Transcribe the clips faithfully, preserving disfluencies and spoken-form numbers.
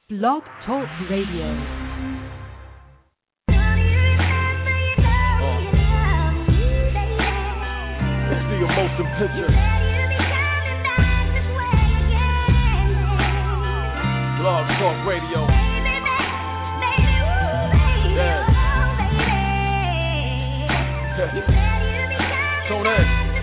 Blog Talk Radio. Your motion picture. Blog Talk Radio. Yeah. Tune in.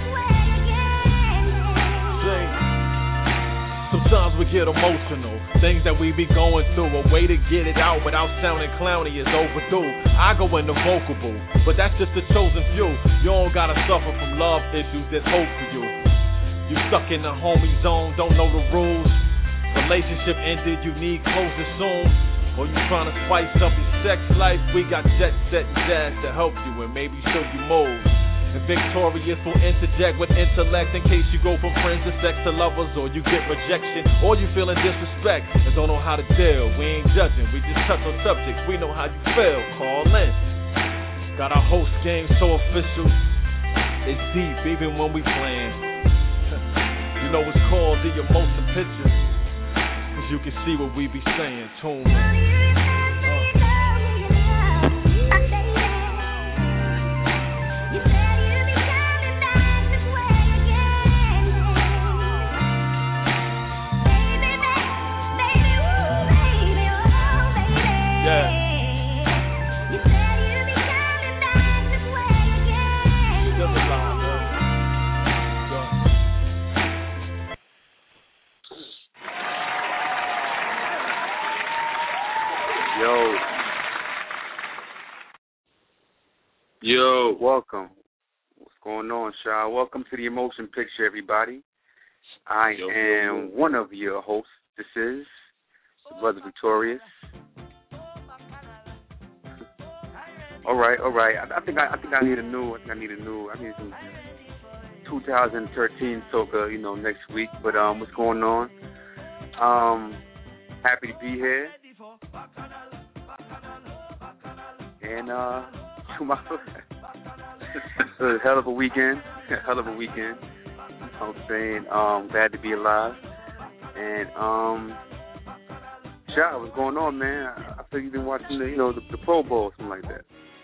Sing. Sometimes we get emotional. Things that we be going through. A way to get it out without sounding clowny is overdue. I go in the vocal booth, but that's just the chosen few. You don't gotta suffer from love issues, there's hope for you. You stuck in the homie zone, don't know the rules. Relationship ended, you need closure soon. Or you trying to spice up your sex life, we got Jet Set and Jazz to help you and maybe show you moves. And Victorious will interject with intellect in case you go from friends to sex to lovers, or you get rejection, or you feeling disrespect and don't know how to deal. We ain't judging, we just touch on subjects, we know how you feel. Call in. Got our host game so official, it's deep even when we playing. You know it's called the emotion pictures, cause you can see what we be saying. Tune in. Yo, welcome. What's going on, Shaw? Welcome to the Emotion Picture, everybody. I yo, am yo, yo. one of your hosts. This is Brother Victorious. All right, all right. I, I think I, I think I need a new. I think I need a new. I need some twenty thirteen soca, you know, next week. But um, what's going on? Um, happy to be here. And uh. To my, it was a hell of a weekend, a hell of a weekend. You know what I'm saying? Um, glad to be alive. And um, Shaw, what's going on, man? I, I feel you've been watching the, you know, the, the Pro Bowl or something like that.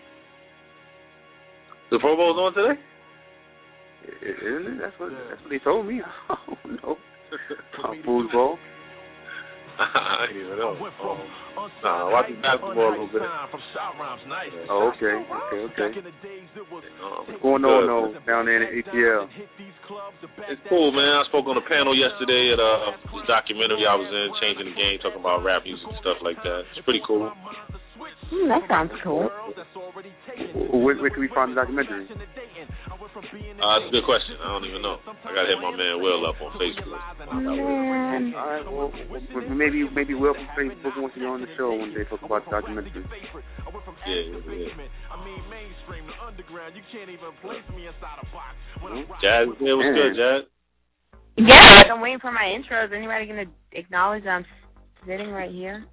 The Pro Bowl's on today? Isn't it? That's what that's what they told me. I don't know. Football. I didn't even know. Um, nah, watching basketball a little bit. Oh, okay, okay, okay. Um, What's going on though down there in the A T L? It's cool, man. I spoke on a panel yesterday at uh, the documentary I was in, Changing the Game, talking about rap music and stuff like that. It's pretty cool. Mm, that sounds cool. Where, where can we find the documentary? Uh, it's a good question. I don't even know. I gotta hit my man Will up on Facebook. Man. All right, well, maybe maybe Will from Facebook wants to be on the show one day, talk about the documentary. Yeah, yeah, yeah. Jazz, yeah, what's good, Jazz? Yeah, I'm waiting for my intro. Is anybody gonna acknowledge I'm sitting right here?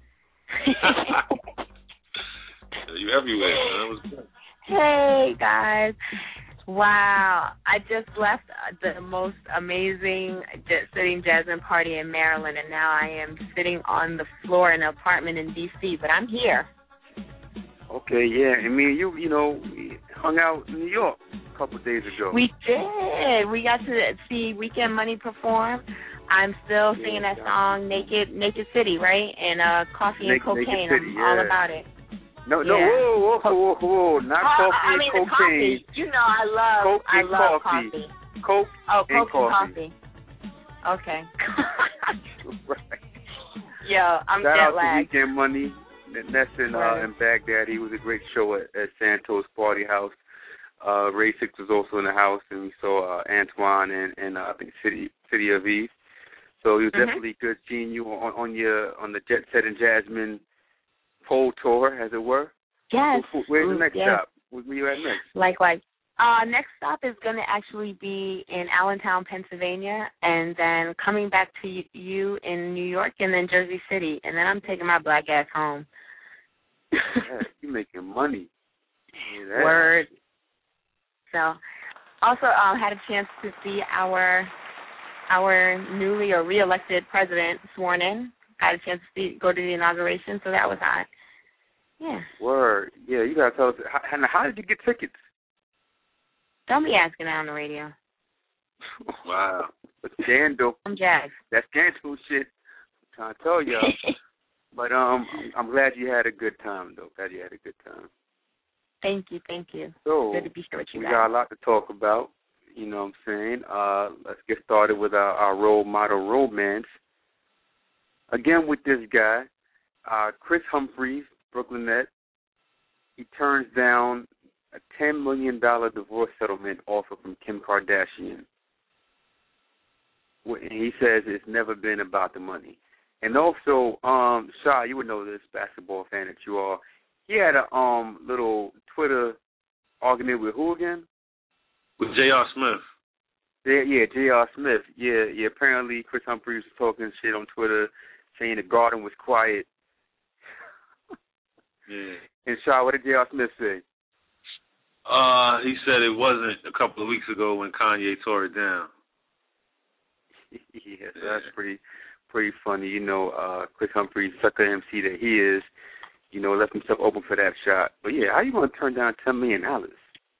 You everywhere, man. What's good? Hey guys. Wow, I just left the most amazing sitting jazzin' party in Maryland, and now I am sitting on the floor in an apartment in D C, but I'm here. Okay, yeah, and me and you, you know, we hung out in New York a couple of days ago. We did. We got to see Weekend Money perform. I'm still singing that song, Naked Naked City, right? And uh, Coffee and Naked, Cocaine, Naked City, I'm all yeah. about it. No, no, yeah. whoa, whoa, whoa, whoa, not oh, coffee I mean, and cocaine. Coffee. You know, I love, Coke I and love coffee. coffee. Coke oh, and Coke coffee. and coffee. Okay. Right. Yo, I'm Shout jet out lagged. to Weekend Money. That's in, right. uh, in Baghdad. He was a great show at, at Santos Party House. Uh, Ray Six was also in the house, and we saw uh, Antoine and, and uh, I think City City of Eve. So it was mm-hmm. definitely good seeing you on, on your on the Jet Set and Jasmine pole tour, as it were. Yes. Where's the next yes. stop? Where you at next? Likewise. Uh, next stop is going to actually be in Allentown, Pennsylvania, and then coming back to you in New York, and then Jersey City, and then I'm taking my black ass home. Yeah, you're making money. Yeah, Word. So, also um, had a chance to see our our newly or reelected president sworn in got a chance to see, go to the inauguration, so that was hot. Yeah. Word. Yeah, you gotta tell us. How, how did you get tickets? Don't be asking that on the radio. Wow. That's scandal. I'm jazzed. That's scandal shit. I'm trying to tell y'all. But um, I'm glad you had a good time, though. Glad you had a good time. Thank you, thank you. So, good to be here with you we guys. got a lot to talk about. You know what I'm saying? Uh, let's get started with our, our role model romance. Again, with this guy, uh, Kris Humphries, Brooklynette. He turns down a ten million dollars divorce settlement offer from Kim Kardashian. And he says it's never been about the money. And also, um, Sha, you would know this, basketball fan that you are. He had a um little Twitter argument with who again? With J R. Smith. Yeah, yeah, J R. Smith. Yeah, yeah. Apparently, Kris Humphries was talking shit on Twitter, saying the garden was quiet. Yeah. And Sha, what did J R. Smith say? Uh, he said it wasn't a couple of weeks ago when Kanye tore it down. Yeah, so that's pretty, pretty funny. You know, uh, Kris Humphries, sucker M C that he is, you know, left himself open for that shot. But yeah, how you gonna turn down ten million dollars?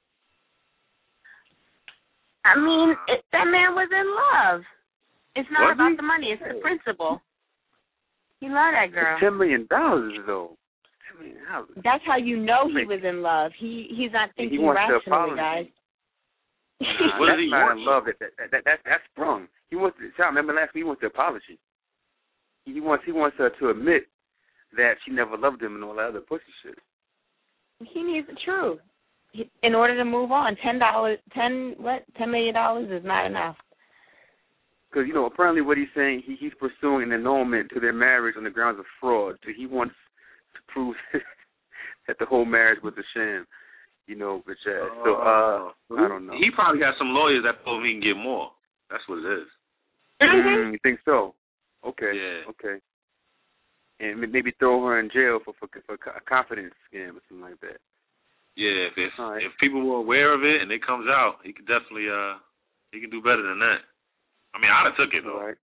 I mean, it, that man was in love. It's not Was about he? the money. It's the principle. He loved that girl. ten million dollars though. ten million dollars. That's how you know he was in love. He he's not thinking he wants rationally, guys. Nah, What that's does he not want? in love. That, that, that, that, that's sprung. He wants to, Sha, remember last week he wants the apology. He wants he wants her to admit that she never loved him and all that other pussy shit. He needs the truth. He, in order to move on, ten dollars, ten what, ten million dollars is not enough. Because you know, apparently, what he's saying, he, he's pursuing an annulment to their marriage on the grounds of fraud. So he wants to prove that the whole marriage was a sham. You know, but yeah. So uh, I don't know. He probably got some lawyers that told him he can get more. That's what it is. Mm, you think so? Okay. Yeah. Okay. And maybe throw her in jail for for, for a confidence scam or something like that. Yeah, if if, right. if people were aware of it and it comes out, he could definitely uh he can do better than that. I mean, I'd have took it though. All right.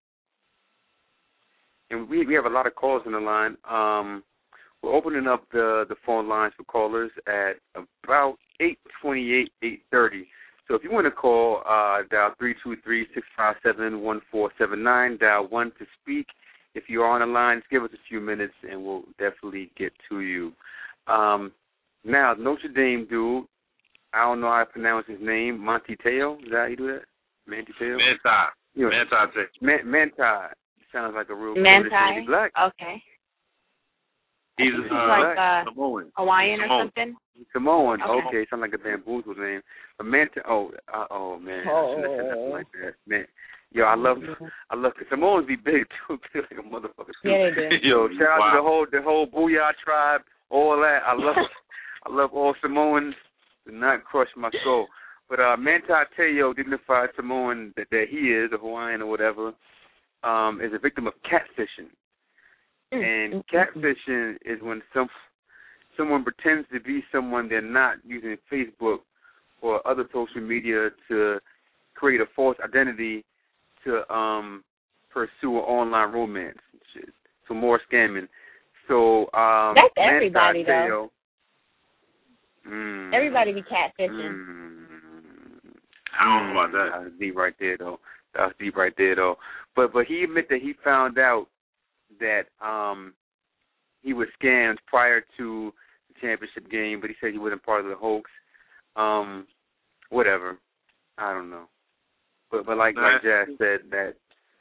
And we we have a lot of calls on the line. Um, we're opening up the the phone lines for callers at about eight twenty-eight, eight thirty. So if you want to call, uh, dial three two three, six five seven, one four seven nine. Dial one to speak. If you're on the line, just give us a few minutes, and we'll definitely get to you. Um, now, Notre Dame dude, I don't know how to pronounce his name, Monty Teo. Is that how you do that? Manti Teo? Manti. You know, Manti Teo. Man, Manti. Sounds like a real Manti? British black. Okay. He's He's uh, like uh, Samoan. Hawaiian Samoan. or something? Samoan. Okay. Okay, sounds like a bamboozled name. But Manti, oh, uh, oh man, I shouldn't have said nothing like that. Man, yo, I love, I love Samoans be big too, big like a motherfucker too. Yeah, they do. Yo, shout out Wow. to the whole, the whole Booyah tribe, all that. I love, I love all Samoans. Do not crush my soul. But uh, Manti Teo, dignified Samoan that, that he is, a Hawaiian or whatever, um, is a victim of catfishing. And catfishing is when some someone pretends to be someone they're not, using Facebook or other social media to create a false identity to um, pursue an online romance and shit. So more scamming. So um, that's everybody Manti Teo, though. Mm, Everybody be catfishing. Mm, I don't know about that. That was deep right there, though. That was deep right there, though. But but he admitted that he found out that um, he was scammed prior to the championship game, but he said he wasn't part of the hoax. Um, whatever. I don't know. But but like like Jazz said, that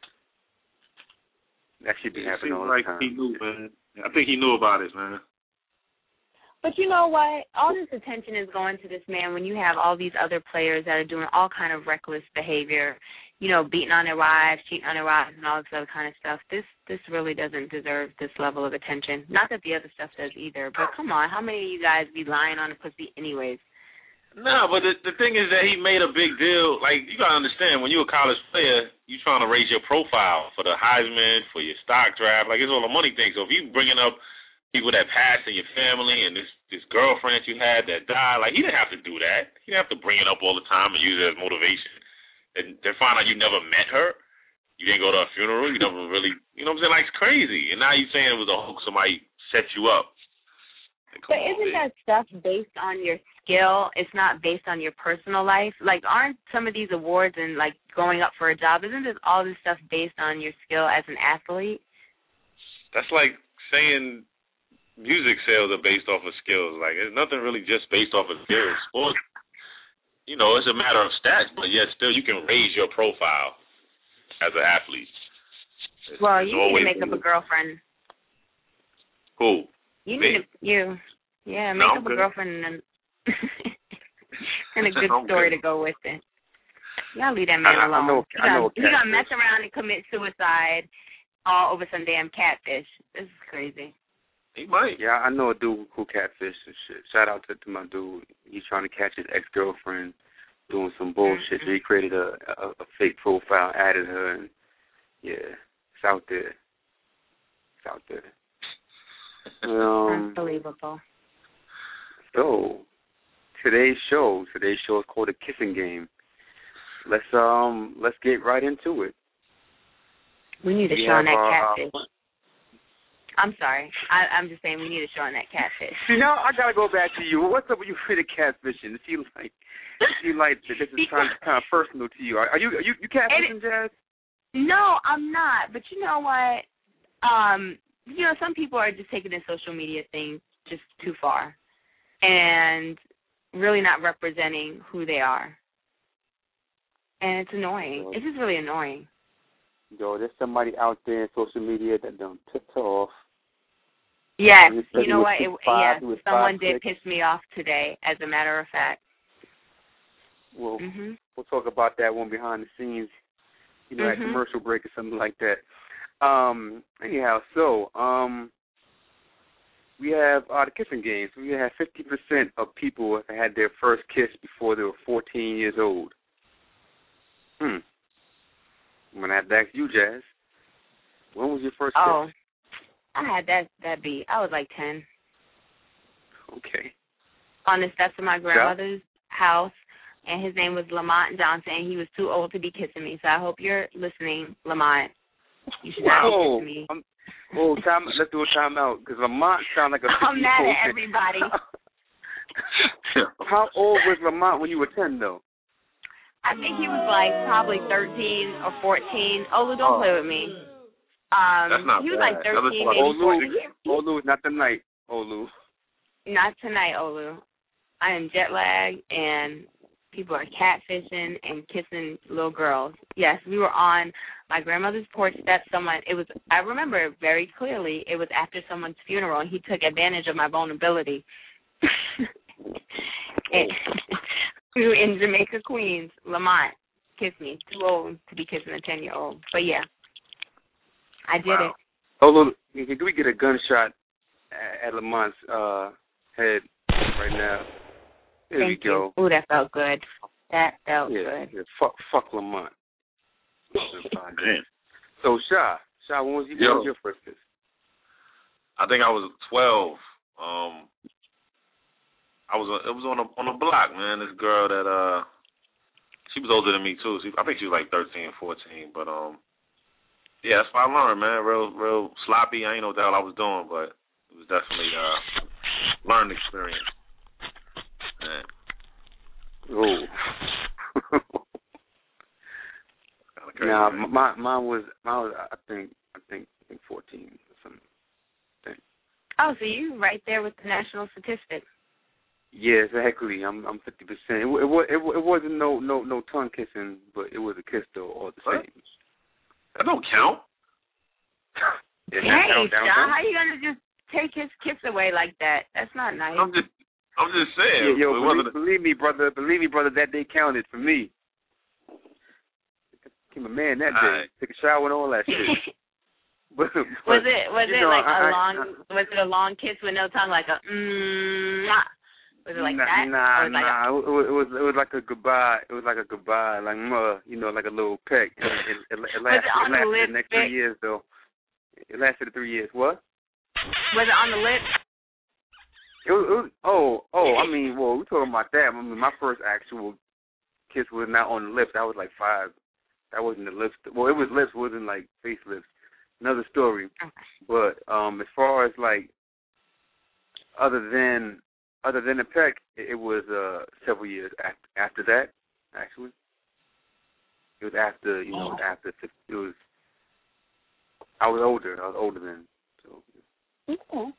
that should be It happening seems all like the time. he knew, man. I think he knew about it, man. But you know what? All this attention is going to this man when you have all these other players that are doing all kind of reckless behavior, you know, beating on their wives, cheating on their wives, and all this other kind of stuff. This this really doesn't deserve this level of attention. Not that the other stuff does either, but come on, how many of you guys be lying on a pussy anyways? No, but the the thing is that he made a big deal. Like, you got to understand, when you're a college player, you're trying to raise your profile for the Heisman, for your stock draft. Like, it's all a money thing. So if you bringing up people that passed in your family and this, this girlfriend that you had that died, like, he didn't have to do that. He didn't have to bring it up all the time and use it as motivation. And then find out you never met her. You didn't go to a funeral. You never really, you know what I'm saying? Like, it's crazy. And now you're saying it was a hoax. Somebody set you up. Like, but on, isn't man. that stuff based on your skill? It's not based on your personal life. Like, aren't some of these awards and, like, going up for a job, isn't this all this stuff based on your skill as an athlete? That's like saying music sales are based off of skills. Like, it's nothing really just based off of skills. Sports, you know, it's a matter of stats, but yet still you can raise your profile as an athlete. It's, well, it's you need to make up a girlfriend. Who? You Me? need to, you, yeah, make no, up good. a girlfriend and, and a good story to go with it. Y'all leave that man I, alone. I know, he I know gonna, he gonna mess around and commit suicide all over some damn catfish. This is crazy. He might. Yeah, I know a dude who catfish and shit. Shout out to, to my dude. He's trying to catch his ex-girlfriend doing some bullshit. Mm-hmm. So he created a, a a fake profile, added her, and yeah, it's out there. It's out there. Um, Unbelievable. So today's show, today's show is called The Kissing Game. Let's um let's get right into it. We need a we show on have, that uh, catfish. I'm sorry. I, I'm just saying we need a show on that catfish. See, now I gotta go back to you. What's up with you for the catfishing? It seems like it seems like this is kind of, kind of personal to you. Are, are you are you you catfishing, Jazz? No, I'm not. But you know what? Um, you know, some people are just taking the social media thing just too far, and really not representing who they are. And it's annoying. It's just really annoying. Yo, there's somebody out there in social media that done tipped her off. Yes, you know what? It, five, yes, someone did piss me off today, as a matter of fact. Well, mm-hmm. we'll talk about that one behind the scenes, you know, mm-hmm. at commercial break or something like that. Um, anyhow, so um, we have uh, the kissing games. We have fifty percent of people have had their first kiss before they were fourteen years old. Hmm. I'm going to have to ask you, Jazz. When was your first oh, kiss? I had that, that beat. I was like ten. Okay. On the steps of my grandmother's yeah. house, and his name was Lamont Johnson, and he was too old to be kissing me. So I hope you're listening, Lamont. You should not Whoa. be kissing me. I'm, oh, time, let's do a timeout, because Lamont sounds like a I'm mad at everybody. How old was Lamont when you were ten, though? I think he was like probably thirteen or fourteen. Olu, don't oh. play with me. Um, That's not he was bad. like thirteen, maybe Olu, fourteen. Olu, not tonight, Olu. Not tonight, Olu. I am jet lagged, and people are catfishing and kissing little girls. Yes, we were on my grandmother's porch steps. Someone, it was, I remember very clearly, it was after someone's funeral, and he took advantage of my vulnerability. and, we were in Jamaica, Queens. Lamont kissed me. Too old to be kissing a ten-year-old. But, yeah, I did wow. it. Olu, can we get a gunshot at Lamont's uh, head right now? There Thank we go. you. Ooh, that felt good. That felt yeah, good. Yeah, fuck, fuck Lamont. So, Sha, Sha, when was, you, when was your first kiss? I think I was twelve. Um, I was it was on a on a block, man. This girl that uh, she was older than me too. She, I think she was like thirteen, fourteen. But um, yeah, that's what I learned, man. Real, real sloppy. I ain't know what the hell I was doing, but it was definitely uh, learning experience. Man. Oh. Nah, my mine was mine was I think I think I think fourteen or something. Oh, so you right there with the national statistic. Yeah, exactly. I'm I'm fifty percent. It, it was it, it wasn't no no no tongue kissing, but it was a kiss though, all the what? same. That don't count. Yeah, hey, count, down, Sean, down. how you gonna just take his kiss away like that? That's not nice. I'm just I'm just saying. Yeah, yo, believe, believe me, brother. Believe me, brother. That day counted for me. Became a man that day. Right. Took a shower and all that shit. But, but, was it was it know, like I, a long I, was it a long kiss with no tongue, like a mm was it like nah, that? Nah, was it like nah. a, it, was, it was it was like a goodbye. It was like a goodbye, like uh, you know, like a little peck. It, it, it, it lasted, it on it lasted the lips, the next three years though. It lasted three years. What? Was it on the lips? It was, it was, oh, oh, I mean, well, we're talking about that. I mean, my first actual kiss was not on the lips. I was like five. that wasn't the lips. Well, it was lips, wasn't like facelifts. Another story. But um, as far as like other than other than the peck, it, it was uh, several years after, after that. Actually, it was after you know after it was. I was older. I was older then. So okay.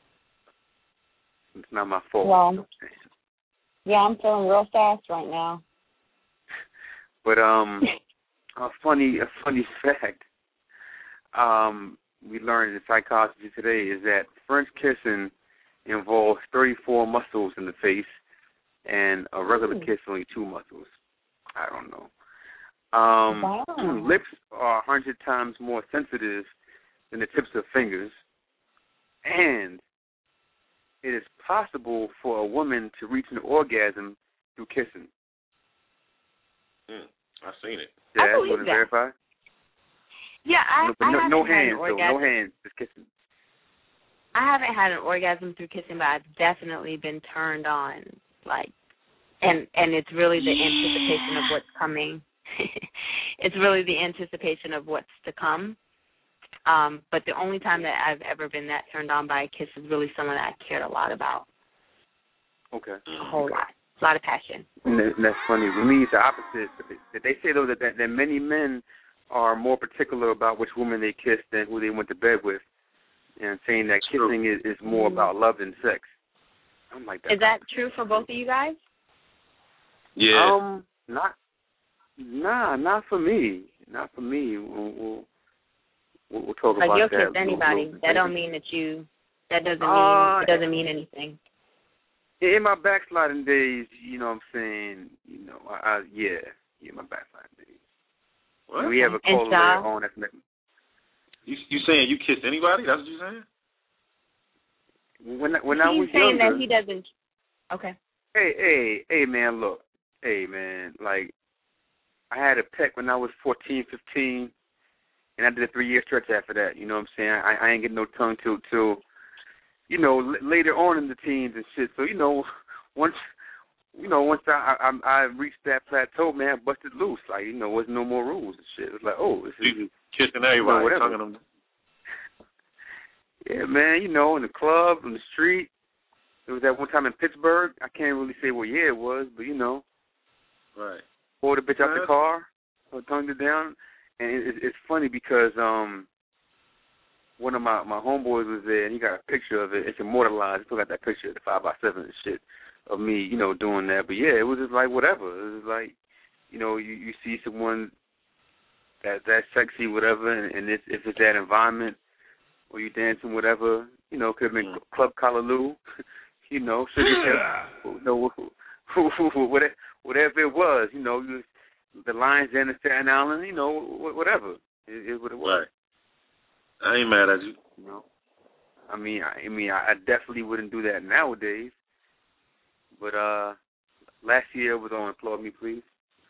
It's not my fault. Well, you know yeah, I'm feeling real fast right now. But um, a funny a funny fact um, we learned in psychology today is that French kissing involves thirty-four muscles in the face, and a regular kiss only two muscles. I don't know. Um, wow. Lips are a hundred times more sensitive than the tips of fingers, and it is possible for a woman to reach an orgasm through kissing. Mm, I've seen it. Yeah, I believe want to that. verify? Yeah, I, no, but I no, haven't no had hands, an though. orgasm. No hands, just kissing. I haven't had an orgasm through kissing, but I've definitely been turned on, like, and and it's really the anticipation of what's coming. It's really the anticipation of what's to come. Um, but the only time that I've ever been that turned on by a kiss is really someone that I cared a lot about. Okay. A whole lot. A lot of passion. And that's funny. For me, it's the opposite. They say, though, that, that, that many men are more particular about which woman they kiss than who they went to bed with, and saying that kissing is, is more mm-hmm. about love than sex. I'm like that. Is that true for both of you guys? Yeah. Um, not, nah, not for me. Not for me. We'll, we'll, we'll talk like about you'll that. kiss anybody. We'll, that don't mean that you. That doesn't mean uh, it doesn't mean anything. In my backsliding days, you know what I'm saying, you know, I, I yeah, yeah, my backsliding days. What? We have a caller later on that's next. You you saying you kissed anybody? That's what you're saying? When when He's I was saying younger, that he doesn't. Okay. Hey, hey, hey, man, look, hey, man, like I had a peck when I was fourteen, fifteen, and I did a three-year stretch after that. You know what I'm saying? I, I ain't getting no tongue till till. You know, l- later on in the teens and shit. So, you know, once, you know, once I, I I reached that plateau, man, I busted loose. Like, you know, there was no more rules and shit. It was like, oh, this is you kissing everybody, you know, tonguing them. Yeah, man. You know, in the club, in the street. There was that one time in Pittsburgh. I can't really say what year it was, but you know, right. Pulled the bitch out right. the car, tongued it down, and it, it's funny because um. One of my, my homeboys was there, and he got a picture of it. It's immortalized. He still got that picture, the five by seven and shit, of me, you know, doing that. But, yeah, it was just like whatever. It was like, you know, you, you see someone that that's sexy, whatever, and, and it's, if it's that environment or you dancing, whatever, you know, could have been mm. Club Callaloo, you know, Sugar Hill, you know, whatever, whatever it was, you know, the Lions Den of Staten Island, you know, whatever. It is what it was. Right. I ain't mad at you. You know, I mean, I, I mean, I definitely wouldn't do that nowadays. But uh, last year was on Applaud Me, Please.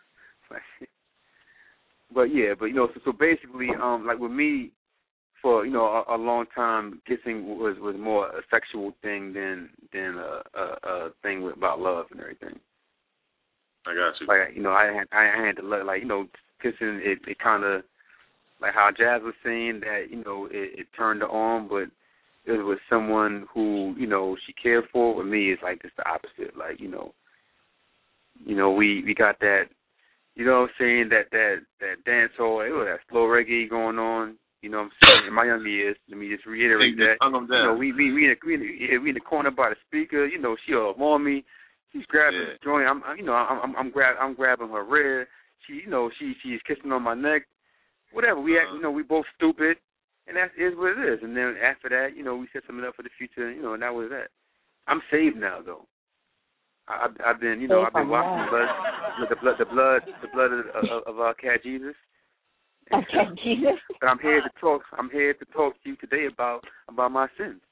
But yeah, but you know, so, so basically, um, like with me, for you know, a, a long time, kissing was was more a sexual thing than than a, a, a thing with, about love and everything. I got you. Like you know, I had I had to look like you know, kissing it, it kind of. Like how Jazz was saying that, you know, it, it turned her on, but it was someone who, you know, she cared for. With me, it's like just the opposite. Like, you know, you know, we, we got that, you know what I'm saying, that, that, that dance hall, it was that slow reggae going on, you know what I'm saying, in my younger years. Let me just reiterate that. You know, we, we, we, in the, we, in the, we in the corner by the speaker, you know, she all on me. She's grabbing yeah. the joint. I'm, you know, I'm, I'm, I'm, grab, I'm grabbing her rear. She, you know, she, she's kissing on my neck. Whatever, we act, you know, we both stupid, and that is what it is. And then after that, you know, we set something up for the future, you know, and that was that. I'm saved now, though. I, I've, I've been, you know, I've been washing blood, the blood, the blood, the blood of, of, of our cat Jesus. Okay, Jesus. But I'm here to talk. I'm here to talk to you today about about my sins.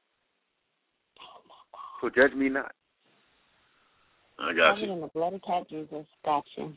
So judge me not. I got you. In the blood of cat Jesus, gotcha.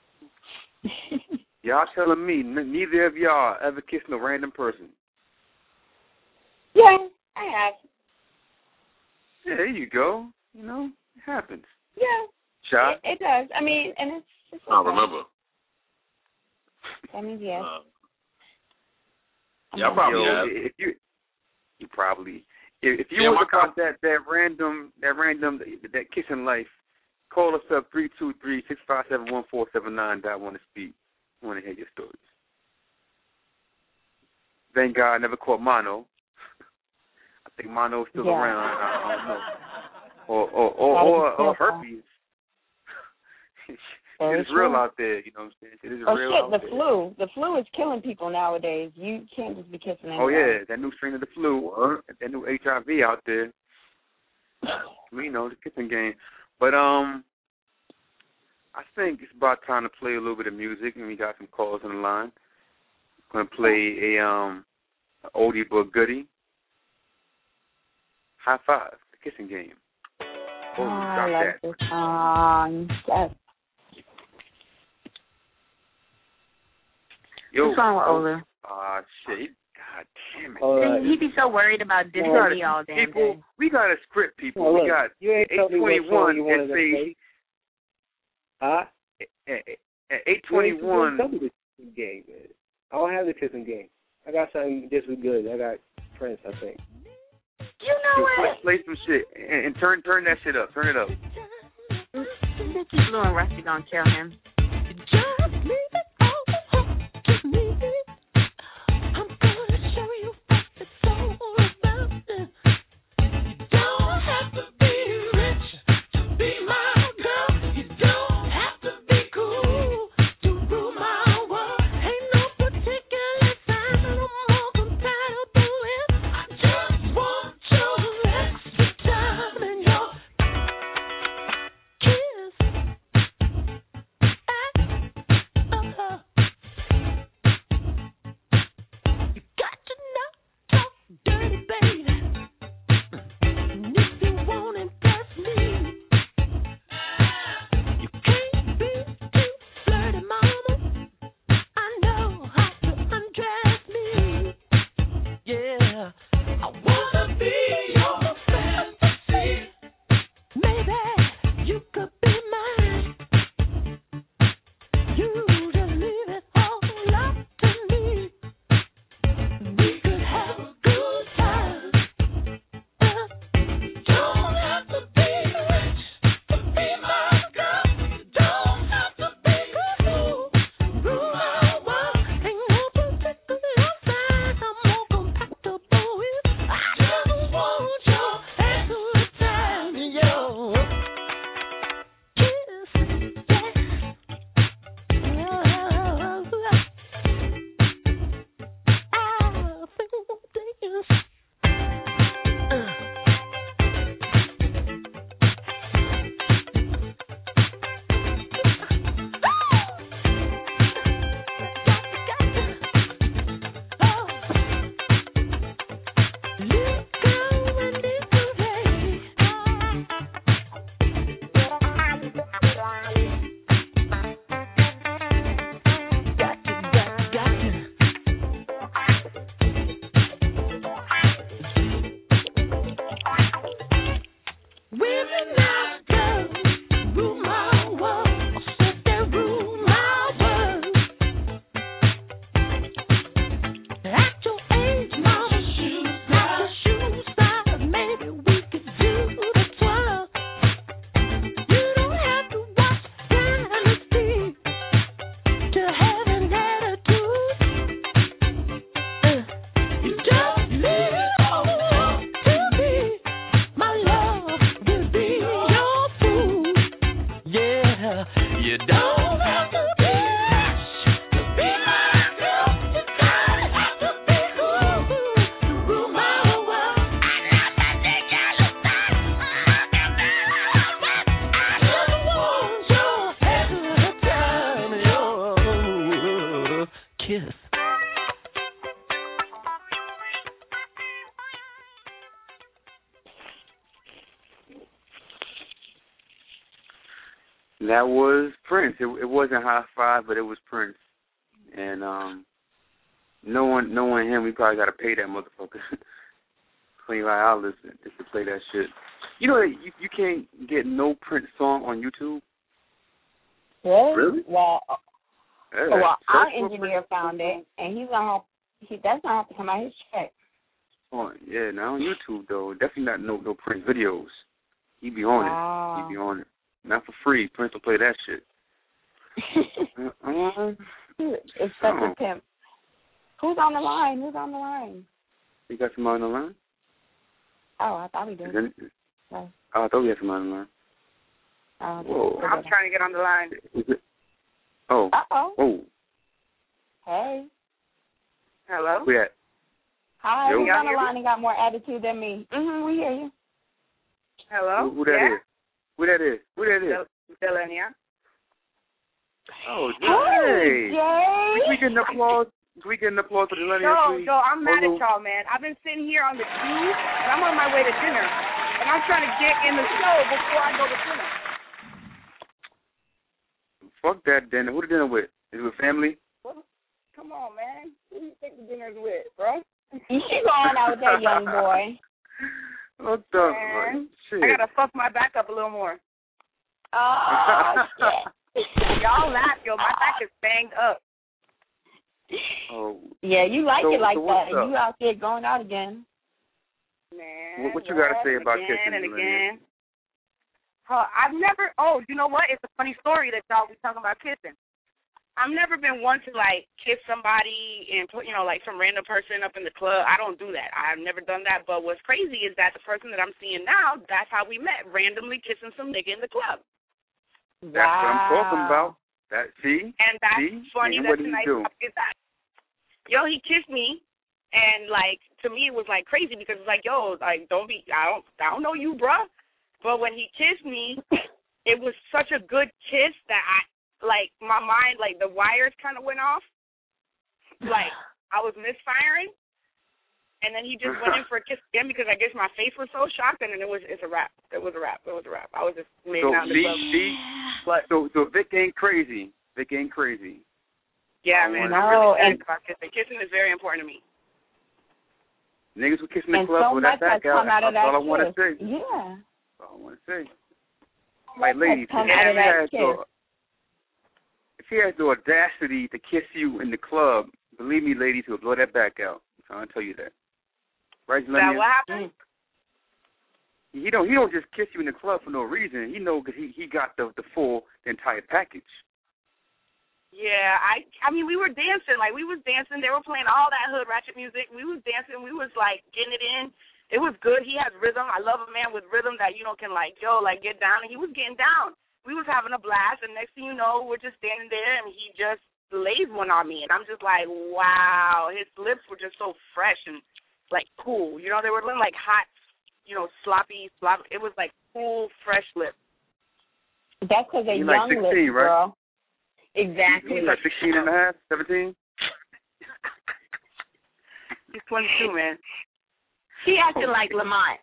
Y'all telling me n- neither of y'all ever kissed no random person? Yeah, I have. Yeah, there you go. You know, it happens. Yeah. Shot? It, it does. I mean, and it's. it's I remember. That means yes. Uh, I'm yeah, I not- probably Yo, have. if you, you probably, if, if you Yeah, was my about that that random that random that kissing life, call us up three two three six five seven one four seven nine. That want to speak, want to hear your stories. Thank God I never caught mono. I think mono's still Yeah. around. I, I don't know. Or or or, or, or herpes. Very It's real true. out there, you know what I'm saying? It is Oh real shit, out the there. flu. The flu is killing people nowadays. You can't just be kissing anybody. Oh yeah, that new strain of the flu, uh, that new H I V out there. You know, the kissing game. But um, I think it's about time to play a little bit of music, and we got some calls on the line. Going to play a um, an oldie but goodie. High Five, the kissing game. Oh, Oh, I drop love that. this song. Yes. Yo, What's wrong with Olu? Ah, shit. God damn it. Uh, He be so worried about We dissing got me all damn people, day. we got a script, people. well, we look, got you ain't eight told me what song twenty-one you wanted that to say play. Huh? at eight twenty-one. You ain't the kissing game, man. I don't have the kissing game. I got something just as good. I got Prince, I think. You know Yo, play, what? play some shit and, and turn turn that shit up. Turn it up. Nikki Blue and Rusty gonna kill him. Just leave it all up to me. I'm gonna show you what it's all about. You don't have to be rich to be my girl. You don't have to be cool to rule my world. Ain't no particular sign that I'm more compatible with. I just want your extra time and your kiss. You got to not talk dirty, baby. And if you won't impress me, you can't be too flirty, mama. I know how to undress me. Yeah, I wanna be your fantasy. Maybe you could be mine. You just leave it all up to me. We could have a good time. Uh, don't have to be rich to be my girl. You don't have to be cool. Rule my world. Ain't no particular sign I'm more compatible with. I just want your extra time and your kiss. Yeah. Women not girls rule my world. Said they rule my world. At your age, mama, shoes not the shoe size. Maybe we could do the twirl. You don't have to watch Dynasty to have an attitude. Uh, you just leave it all up to me. My love will be your food. Yeah, you don't have to be rich to be my girl. You don't have to be cool to rule my world. I love that thing you look like. I just want your extra time and your kiss. That was Prince. It, it wasn't High Five, but it was Prince. And um, no one, knowing him, we probably got to pay that motherfucker twenty-five dollars just to play that shit. You know that you, you can't get no Prince song on YouTube. Really? Really? Well, Yeah, Well, our search for engineer Prince found it, and he's gonna have he that's gonna have to come out his check. on, yeah, not on YouTube though. Definitely not no no Prince videos. He be on Wow. it. He be on it. Not for free. Prince will play that shit. uh, It's such oh. a pimp. Who's on the line? Who's on the line? You got somebody on the line? Oh, I thought we did. Is that, No. oh, I thought we had somebody on the line. Oh, Whoa. I'm trying to get on the line. Is it? Oh. Uh-oh. Oh. Hey. Hello? Who that? Hi, Yo. who's Y'all on the hear me? line and got more attitude than me? Mm-hmm, we hear you. Hello? Who, who that yeah? is? Who that is? Who that is? Del- Delania. Oh, Hey, Jay. Jay. Can we get an applause? Can we get an applause for Delania, Yo, please? yo, I'm mad Hello? at y'all, man. I've been sitting here on the queue, and I'm on my way to dinner. And I'm trying to get in the show before I go to dinner. Fuck that dinner. Who the dinner with? Is it with family? Come on, man. Who do you think the dinner's with, bro? You going out with that young boy. What the Man, shit? I gotta fuck my back up a little more. Oh, shit. Y'all laugh, yo. My back is banged up. Oh, Yeah, you like So- it like so what's that. up? You out there going out again. Man. What- what you gotta say about again kissing, and Delania? again. Huh, I've never. Oh, you know what? It's a funny story that y'all be talking about kissing. I've never been one to like kiss somebody and put, you know, like some random person up in the club. I don't do that. I've never done that. But what's crazy is that the person that I'm seeing now, that's how we met, randomly kissing some nigga in the club. that's what I'm talking about. That see? And that's See? funny. And That's what did he nice. do? Is that? Yo, he kissed me, and like to me it was like crazy because it's like, yo, like don't be, I don't, I don't know you, bruh. But when he kissed me, it was such a good kiss that I, like my mind, like the wires kind of went off, like I was misfiring, and then he just went in for a kiss again because I guess my face was so shocked, and then it was, it's a wrap. It was a wrap. It was a wrap. I was just made So, out in the see, club. see? So, so Vic ain't crazy. Vic ain't crazy. Yeah, I man. wanna- I'm really No, serious and- about kissing. Kissing is very important to me. Niggas who kiss in the And club so with much that has back out. come out of That's that all I want to kiss. say. Yeah. That's all I want to say. Like, Much has ladies, come if out of he that has kiss. the, if he has the audacity to kiss you in the club, believe me, ladies, he'll blow that back out. I'm trying to tell you that. Right, Is that Delania? what happened? He don't. He don't just kiss you in the club for no reason. He know because he he got the the full the entire package. Yeah, I I mean we were dancing, like we was dancing, they were playing all that hood ratchet music. We was dancing, we was like getting it in. It was good. He has rhythm. I love a man with rhythm that, you know, can like, yo, like get down, and he was getting down. We was having a blast, and next thing you know, we're just standing there and he just lays one on me, and I'm just like, wow, his lips were just so fresh and like cool. You know, they were like hot, you know, sloppy, sloppy. It was like cool, fresh lips. That's because they're He young like sixteen, lips, right? girl. Exactly. He's like sixteen and a half, seventeen. He's twenty-two, man. She acted like Lamont.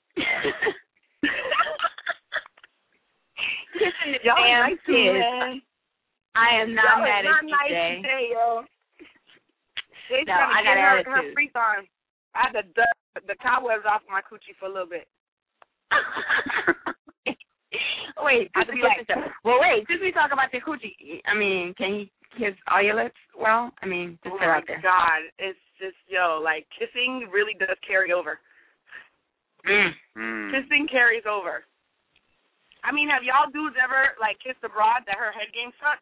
Kissing the Y'all damn nice too, kids. man. I am not Y'all mad is at not you, nice Jay. today, yo. She's No, trying to I got get her, her attitude. freak on. I had to dust the cobwebs off my coochie for a little bit. Wait, I just be to like- get this up. Well, wait, since we talk about the coochie, I mean, can he kiss all your lips? Well, I mean, just Oh put it my out there. God, it's just, yo, like kissing really does carry over. Mm. Mm. Kissing carries over. I mean, have y'all dudes ever like kissed a broad that her head game sucked?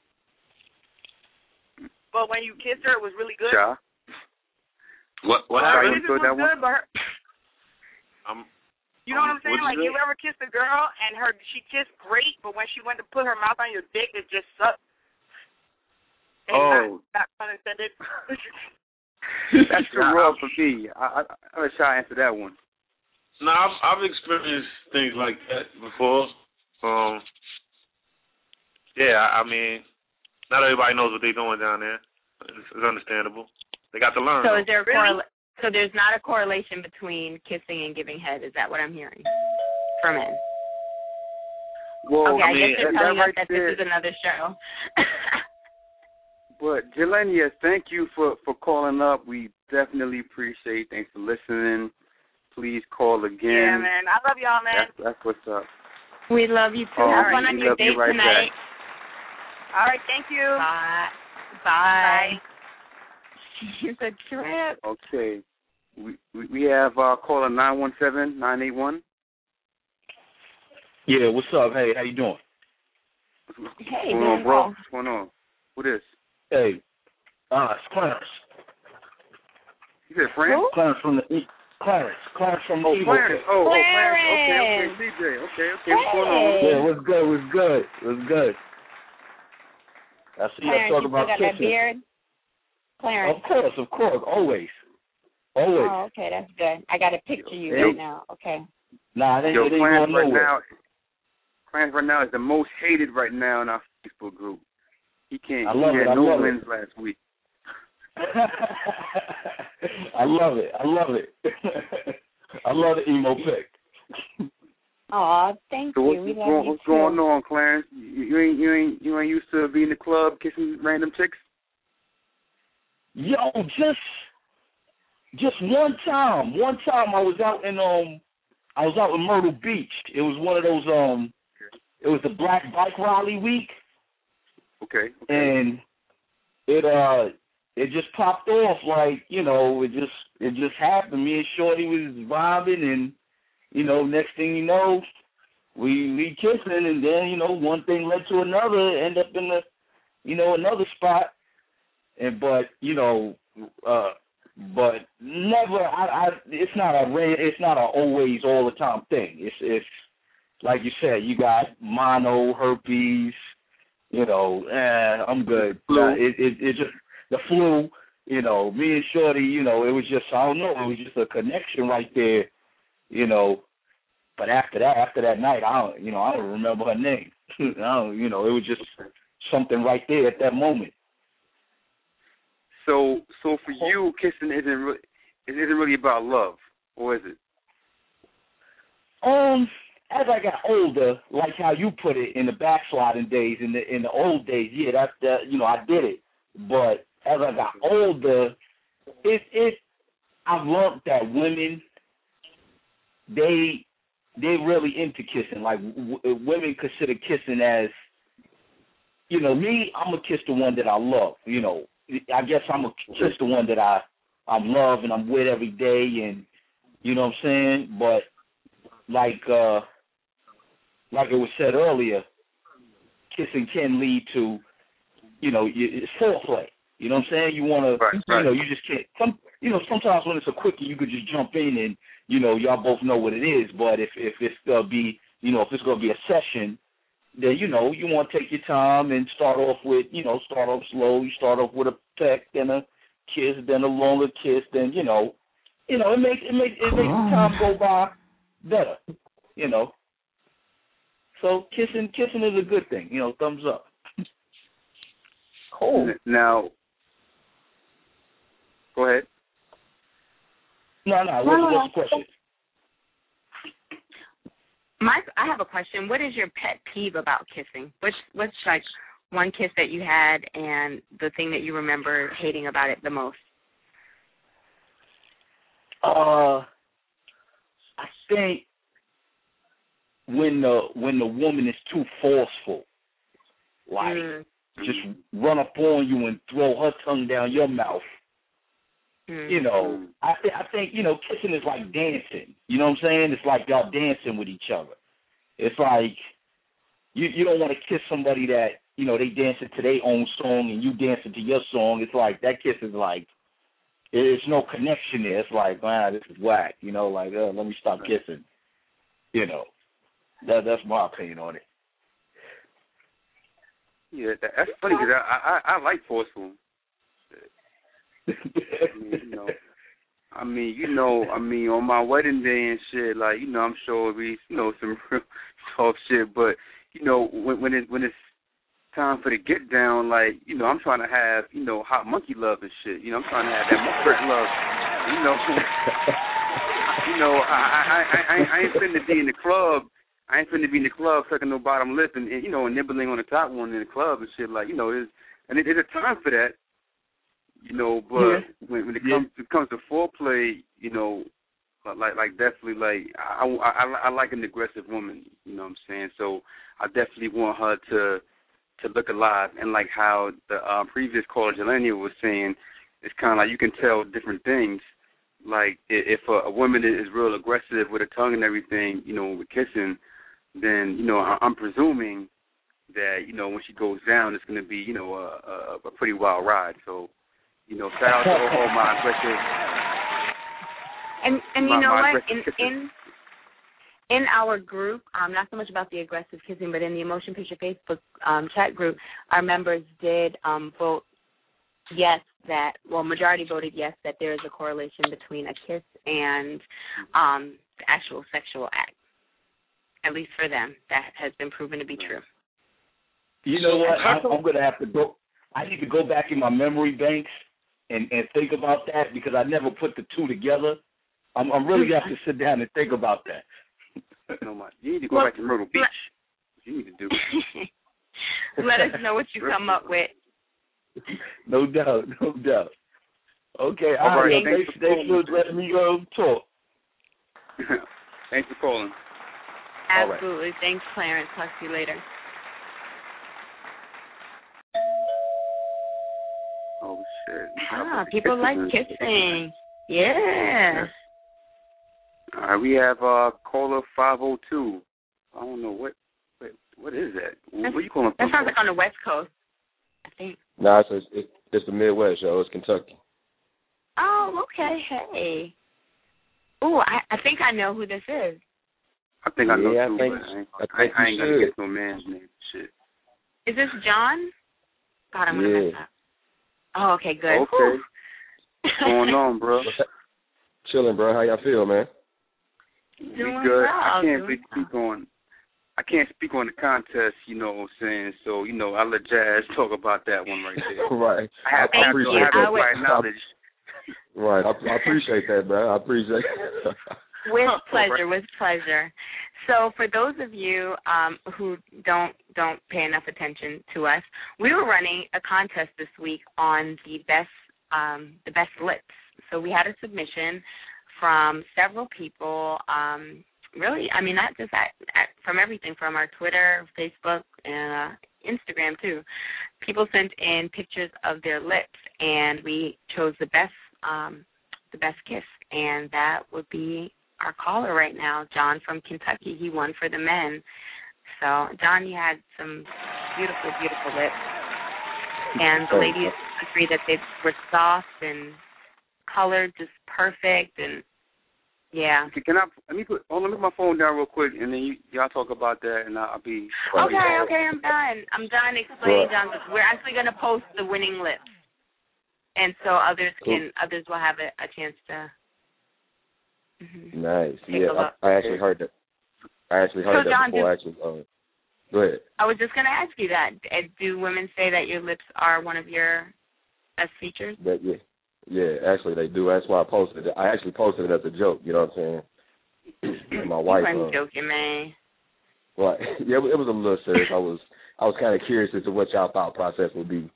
But when you kissed her, it was really good. Sha. What what Her Sha, happened? you kisses enjoyed was that one? good, but her, Um, you know what I'm saying? What'd Like you you say? ever kissed a girl and her she kissed great, but when she went to put her mouth on your dick, it just sucked. And Oh. not, not pun intended. That's too raw for me. I I I'll let Sha answer that one. no, I've, I've experienced things like that before. Um, yeah, I, I mean, not everybody knows what they're doing down there. It's, it's understandable. They got to learn. So though. is there a Really? correla- so there's not a correlation between kissing and giving head? Is that what I'm hearing from men? Well, Okay, I I, mean, guess you're that, telling that us right that there, this is another show. But Jelenia, thank you for, for calling up. We definitely appreciate. Thanks for listening. Please call again. Yeah, man. I love y'all, man. That's, that's what's up. We love you too. Oh, Have we fun on your love you date right tonight. back. All right, thank you. Bye. Bye. She's a trip. Okay. We we, we have uh, caller nine one seven, nine eight one. Yeah, what's up? Hey, how you doing? Hey, What's going on, bro? What's going on? Who this? Hey, uh, it's Clarence. You said Fran? Clarence from the East. Clarence. Clarence from the Oh, East. Clarence. Oh, oh, Clarence. Okay, Clarence. okay, C J. Okay, okay. What's going on? Yeah, what's good? What's good? What's good? I see you Clarence, talk you about still got that kissing. beard? Clarence. Of course, of course, always, always. Oh, okay, that's good. I got to picture you Hey. right now. Okay. Nah, it ain't, Yo, it ain't Clarence going right nowhere. now, Clarence right now is the most hated right now in our Facebook group. He can't. I He love had it, I no love it. wins last week. I love it. I love it. I love the emo pick. Oh, thank So you. what's, We what's, love going, you what's too. going on, Clarence? You, you ain't you ain't you ain't used to being in the club kissing random chicks? Yo, just just one time. One time I was out in um I was out in Myrtle Beach. It was one of those um it was the Black Bike Rally week. Okay. okay. And it uh it just popped off like, you know, it just it just happened. Me and Shorty was vibing, and you know, next thing you know, we we kissing, and then, you know, one thing led to another, end up in the, you know, another spot. And but, you know, uh but never I, I it's not a it's not a always all the time thing. It's it's like you said, you got mono, herpes, you know, eh, I'm good. Uh, it, it it just the flu, you know, me and Shorty, you know, it was just, I don't know, it was just a connection right there, you know. But after that, after that night, I don't, you know, I don't remember her name. I don't, you know, it was just something right there at that moment. So so for you, kissing isn't really it isn't really about love, or is it? Um, as I got older, like how you put it, in the backsliding days, in the in the old days, yeah, that that you know, I did it. But as I got older, it it I've learned that women, they they really into kissing. Like w- women consider kissing as, you know, me, I'm gonna kiss the one that I love. You know, I guess I'm gonna kiss the one that I I'm love and I'm with every day, and you know what I'm saying. But like uh, like it was said earlier, kissing can lead to, you know, it's foreplay. You know what I'm saying? You want to, right, you right. know, you just can't. Some, you know, sometimes when it's a quickie, you could just jump in and, you know, y'all both know what it is. But if if it's gonna be, you know, if it's gonna be a session, then, you know, you want to take your time and start off with, you know, start off slow. You start off with a peck, then a kiss, then a longer kiss, then, you know, you know, it makes it makes it makes the time go by better, you know. So kissing kissing is a good thing, you know. Thumbs up. Cool. Now, go ahead. No, no. What's, what's the question? My, I have a question. What is your pet peeve about kissing? What's what's like one kiss that you had and the thing that you remember hating about it the most? Uh, I think when the when the woman is too forceful, like Mm. just run up on you and throw her tongue down your mouth. Mm. You know, I think I think you know, kissing is like dancing. You know what I'm saying? It's like y'all dancing with each other. It's like you you don't want to kiss somebody that, you know, they dancing to their own song and you dancing to your song. It's like that kiss is like, there's no connection there. It's like, wow, this is whack. You know, like uh, let me stop kissing. You know, that that's my opinion on it. Yeah, that, that's funny because I, I I like forceful. I mean, you know, I mean, you know, I mean, on my wedding day and shit, like, you know, I'm sure it'll be, you know, some real soft shit, but you know, when when it when it's time for the get down, like, you know, I'm trying to have, you know, hot monkey love and shit. You know, I'm trying to have that muskrat love. You know, you know, I I I I, I ain't finna be in the club. I ain't finna be in the club sucking no bottom lip and, and you know, and nibbling on the top one in the club and shit. Like, you know, there's and there's a time for that. You know, but yeah. when, when it yeah. comes it comes to foreplay, you know, like like definitely like I, I I I like an aggressive woman. You know what I'm saying? So I definitely want her to to look alive, and like how the uh, previous caller Jelenia was saying, it's kind of like you can tell different things. Like if a, a woman is real aggressive with her tongue and everything, you know, with kissing, then you know I'm presuming that you know when she goes down, it's going to be you know a, a, a pretty wild ride. So you know, shout out to all my aggressive. And and you my, know my what? In kissing. in in our group, um, not so much about the aggressive kissing, but in the Emotion Picture Facebook um, chat group, our members did um, vote yes that, well, majority voted yes that there is a correlation between a kiss and um, the actual sexual act. At least for them, that has been proven to be true. You know what? I'm, I'm going to have to go. I need to go back in my memory banks and, and think about that because I never put the two together. I'm, I'm really going to have to sit down and think about that. No, my, you need to go well, back to Myrtle Beach. You need to do. Let us know what you come up with. No doubt, no doubt. Okay, all all right. right. Thanks, thanks for letting me uh, talk. Thanks for calling. Absolutely. Right. Thanks, Clarence. Talk to you later. Oh, shit. Ah, people like kissing. Yeah. Yes. All right, we have uh, caller five oh two. I don't know what, what, what is that? That's, what are you calling that from? That sounds like on the West Coast, I think. No, it's it's, it's the Midwest, yo. It's Kentucky. Oh, okay. Hey. Ooh, I, I think I know who this is. I think I know yeah, too, I think, but I ain't, I think I, I ain't gonna should. get no man's name. Shit. Is this John? God, I'm gonna yeah. mess up. Oh, okay, good. Okay. What's going on, bro? Chilling, bro. How y'all feel, man? Doing we good. well. I can't doing speak well. on. I can't speak on the contest, you know what I'm saying? So, you know, I'll let Jazz talk about that one right there. right. I have, I, I appreciate I have that. right knowledge. Right. I, I appreciate that, bro. I appreciate it. With pleasure, with pleasure. So, for those of you um, who don't don't pay enough attention to us, we were running a contest this week on the best um, the best lips. So we had a submission from several people. Um, really, I mean, not just at, at, from everything from our Twitter, Facebook, and uh, Instagram too. People sent in pictures of their lips, and we chose the best um, the best kiss, and that would be our caller right now, John from Kentucky. He won for the men. So, John, you had some beautiful, beautiful lips. And the ladies agree that they were soft and colored just perfect. And, yeah. Can I, let me put, oh, let me put my phone down real quick, and then you, y'all talk about that, and I'll be. Okay, okay, I'm done. I'm done explaining, John. We're actually going to post the winning lips. And so others can, others will have a, a chance to. Mm-hmm. Nice. Take yeah, I, I actually heard that. I actually heard so, that John, before. do, actually, uh, go ahead. I was just going to ask you that. Do women say that your lips are one of your best features? But yeah, yeah. Actually, they do. That's why I posted it. I actually posted it as a joke. You know what I'm saying? My wife. You weren't uh, joking, man. Right. Yeah, it was a little serious. I was. I was kind of curious as to what y'all thought process would be.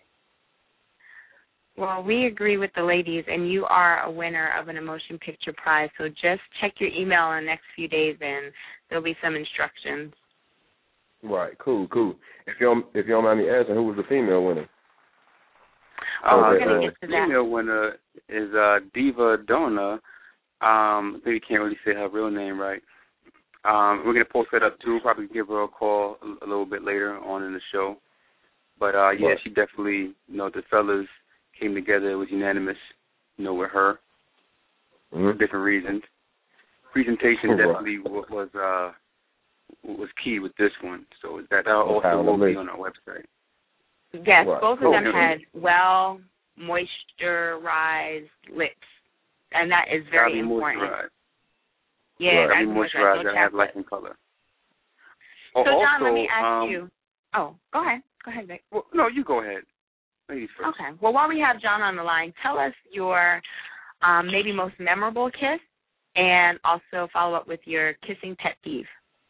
Well, we agree with the ladies, and you are a winner of an Emotion Picture Prize. So just check your email in the next few days, and there'll be some instructions. Right. Cool. Cool. If you don't, if you don't mind me asking, who was the female winner? Uh, we're the gonna get to that. female winner is uh, Diva Donna. Um, I think we can't really say her real name right. Um, we're gonna post that up too. Probably give her a call a, a little bit later on in the show. But uh, yeah, Right. she definitely, you know, the fellas came together. It was unanimous, you know, with her Mm-hmm. for different reasons. Presentation Right. definitely w- was uh, was key with this one. So that uh, Okay, also will amazing. be on our website. Yes, Right. both of Cool. them had well moisturized lips, and that is very Gotta be important. moisturized. Yeah, Right. gotta Gotta be be moisturized. moisturized. No Gotta have chocolate. light and color. So, Oh, John, also, let me ask um, you. Oh, go ahead. Go ahead, Vic. Well, no, you go ahead. Ladies first. Okay. Well, while we have John on the line, tell us your um, maybe most memorable kiss, and also follow up with your kissing pet peeve.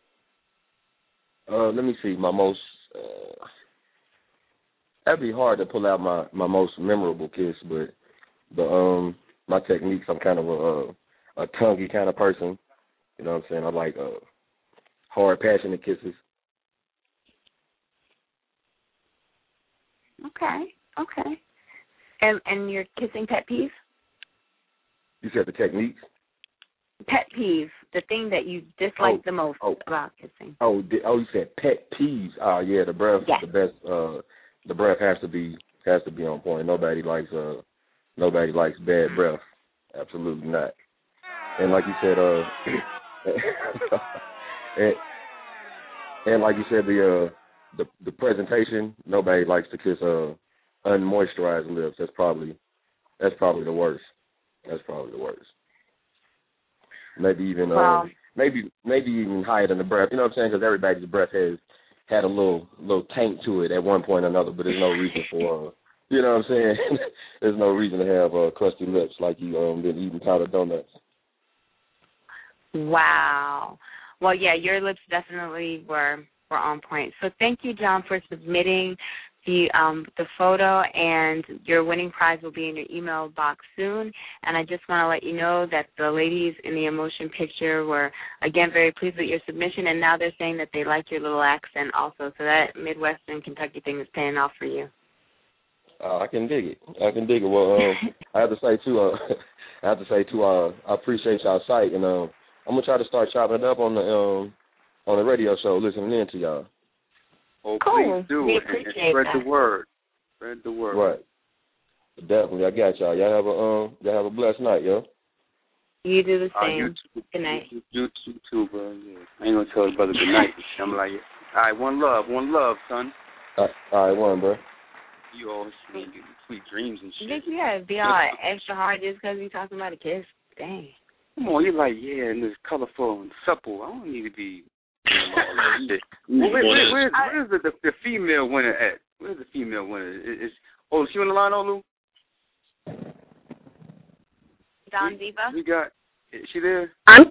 Uh, let me see. My most. Uh, that'd be hard to pull out my, my most memorable kiss, but the um my techniques. I'm kind of a a tonguey kind of person. You know what I'm saying? I like uh, hard, passionate kisses. Okay. Okay. And and your kissing pet peeve? You said the techniques? Pet peeve, the thing that you dislike Oh, the most oh. about kissing. Oh, di- oh, you said pet peeves. Oh, yeah, the breath, Yeah. the best. Uh, the breath has to be has to be on point. Nobody likes uh, nobody likes bad breath. Absolutely not. And like you said, uh, and, and like you said, the uh, the the presentation. Nobody likes to kiss uh, unmoisturized lips. That's probably that's probably the worst. That's probably the worst. Maybe even Wow. uh, maybe maybe even higher than the breath. You know what I'm saying? Because everybody's breath has had a little little taint to it at one point or another. But there's no reason for uh, you know what I'm saying? There's no reason to have uh, crusty lips like you um been eating powdered donuts. Wow. Well, yeah, your lips definitely were were on point. So thank you, John, for submitting the um, the photo, and your winning prize will be in your email box soon. And I just want to let you know that the ladies in the emotion picture were, again, very pleased with your submission, and now they're saying that they like your little accent also. So that Midwestern Kentucky thing is paying off for you. Uh, I can dig it. I can dig it. Well, um, I have to say too. Uh, I have to say too. Uh, I appreciate y'all site, and um, I'm gonna try to start chopping it up on the um, on the radio show, listening in to y'all. Oh, Cool. please do. We and, and appreciate spread that. the word. Spread the word. Right. Definitely, I got y'all. Y'all have a um, y'all have a blessed night, yo. You do the Uh, same. you too, Good night. You, you too, too, bro. Yeah. I ain't gonna tell his brother good night. I'm like, all right, one love, one love, son. All right, all right, one, bro. You always sweet, sweet dreams and You shit. think you gotta be all extra hard just because you're talking about a kiss? Dang. Come on, you're like, yeah, and it's colorful and supple. I don't need to be. Shit. Where, where, where, where's, where's the, the the female winner at? Where's the female winner? Is, is oh, is she on the line, Olu? Don we, Diva? We got. Is she there? I'm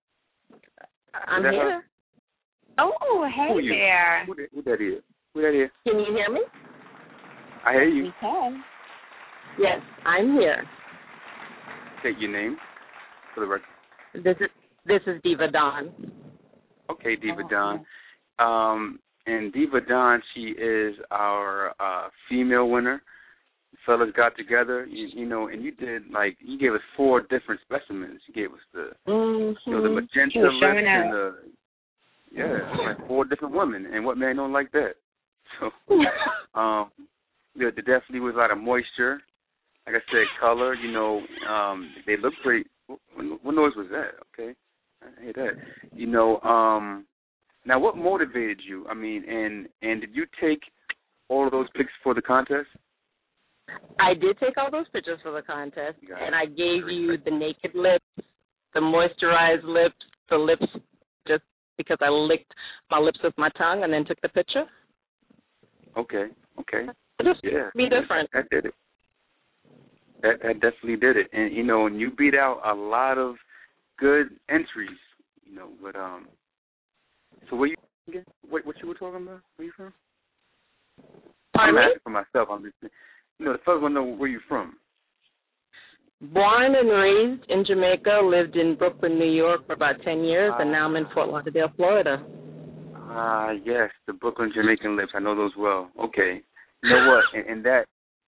Is I'm that here. her? Oh, hey Who you? there. Who that, who that is? Who that is? Can you hear me? I hear you. Okay. Yes, I'm here. Take your name for the record. This is this is Diva Dawn. Okay, Diva Dawn. Um, and Diva Dawn, she is our uh, female winner. Fellas got together, you, you know, and you did like you gave us four different specimens. You gave us the, Mm-hmm. you know, the magenta She was lips showing and the yeah, like four different women. And what man don't like that? So, um, there, there definitely was a lot of moisture. Like I said, color. You know, um, they look great. What, what noise was that? Okay. I hear that. You know, um, now what motivated you? I mean, and and did you take all of those pics for the contest? I did take all those pictures for the contest, Got and it. I gave you the naked lips, the moisturized lips, the lips just because I licked my lips with my tongue and then took the picture. Okay, okay. Just Yeah. be different. That did it. That that definitely did it. And you know, and you beat out a lot of good entries, you know, but um so where you again? What what you were talking about? Where you from? Pardon I'm me? asking for myself. I'm just you know, the first one know where you from. Born and raised in Jamaica, lived in Brooklyn, New York for about ten years, and now I'm in Fort Lauderdale, Florida. Ah, yes, the Brooklyn Jamaican lips. I know those well. Okay. You know what? And, and that,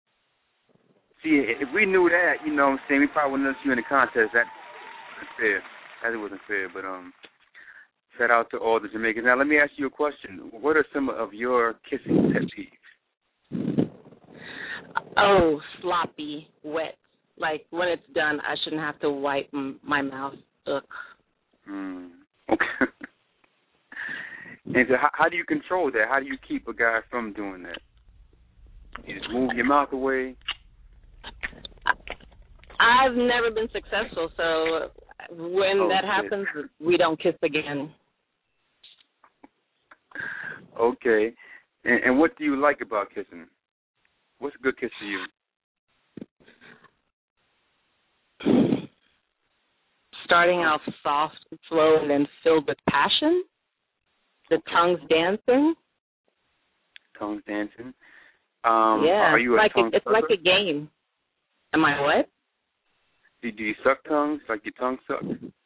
see, if we knew that, you know what I'm saying, we probably wouldn't have seen you in the contest. That wasn't fair. That wasn't fair. But um, shout out to all the Jamaicans. Now, let me ask you a question. What are some of your kissing pet peeves? Oh, sloppy, wet. Like, when it's done, I shouldn't have to wipe m- my mouth. Ugh. Mm, okay. And so how, how do you control that? How do you keep a guy from doing that? You just move your mouth away? I've never been successful, so when Oh, that shit. happens, we don't kiss again. Okay. And, and what do you like about kissing? What's a good kiss for you? Starting off soft and slow and then filled with passion. The tongues dancing. Tongues dancing. Um, yeah, are you a like tongue a, it's like sucker? a game. Am I what? Do, do you suck tongues? Like your tongue suck?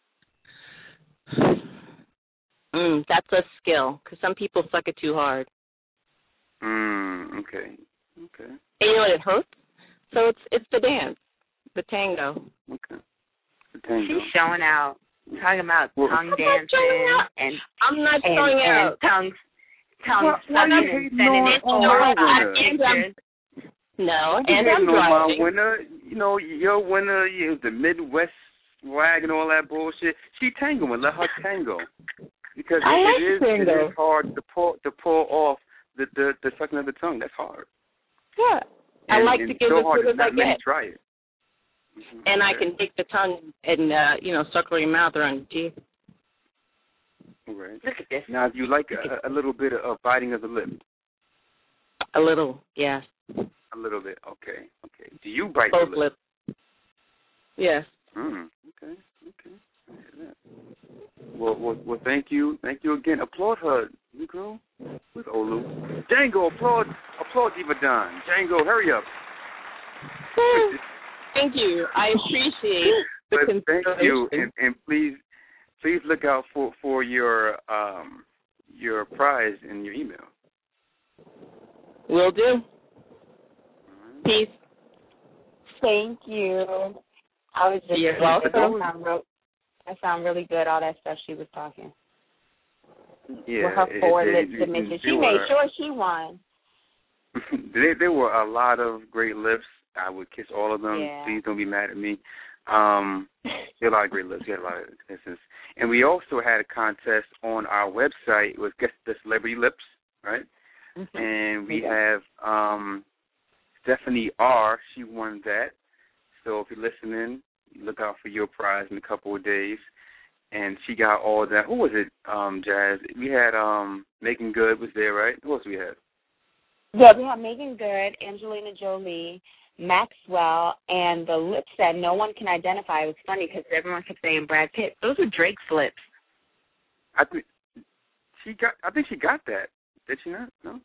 Mm, that's a skill because some people suck it too hard. Mm, okay. Okay. And you know what? It hurts. So it's it's the dance, the tango. Okay. The tango. She's showing out. Talking about Well, tongue I'm dancing and I'm not and, showing and out. tongue tongue Well, why sucking you and hating sending on- it on over my five winner? pictures. No, I'm and I'm on my driving. winner. You know, your winner, you the Midwest swag and all that bullshit. She tangoing. Let her tango. Because I it, like it, is, it tango. is hard to pull to pull off the the, the sucking of the tongue. That's hard. Yeah. I And, like and to give so as hard good as to I not let you get. try it. Mm-hmm. And I Okay. can take the tongue and, uh, you know, suckle your mouth around your teeth. Right. Look at this. Now, do you like a, a little bit of biting of the lip? A little, yes. A little bit. Okay. Okay. Do you bite Both the lip? lips. Yes. Mm, okay. Okay. I hear that. Well, well, well, thank you. Thank you again. Applaud her, Negro. With Olu. Django, applaud, applaud Diva Don. Django, hurry up. Thank you. I appreciate the But thank you, consideration. and, and please, please look out for for your um your prize in your email. Will do. Peace. Thank you. I was just You're that welcome. sound real, that sound really good. All that stuff she was talking Yeah, with her it- four it- lip it- submission. it- She they made were- sure she won. there, there were a lot of great lips. I would kiss all of them. Yeah. Please don't be mad at me. Um, there were a lot of great lips. We had a lot of kisses. And we also had a contest on our website. It was Guess the Celebrity Lips, right? Mm-hmm. And we Yeah. have um, Stephanie R. She won that. So if you're listening, look out for your prize in a couple of days. And she got all that. Who was it, um, Jazz? We had um, Megan Good was there, right? Who else we had? Yeah, we have Megan Good, Angelina Jolie, Maxwell, and the lips that no one can identify. It was funny because everyone kept saying Brad Pitt. Those were Drake's lips. I think she got. I think she got that. Did she not? No.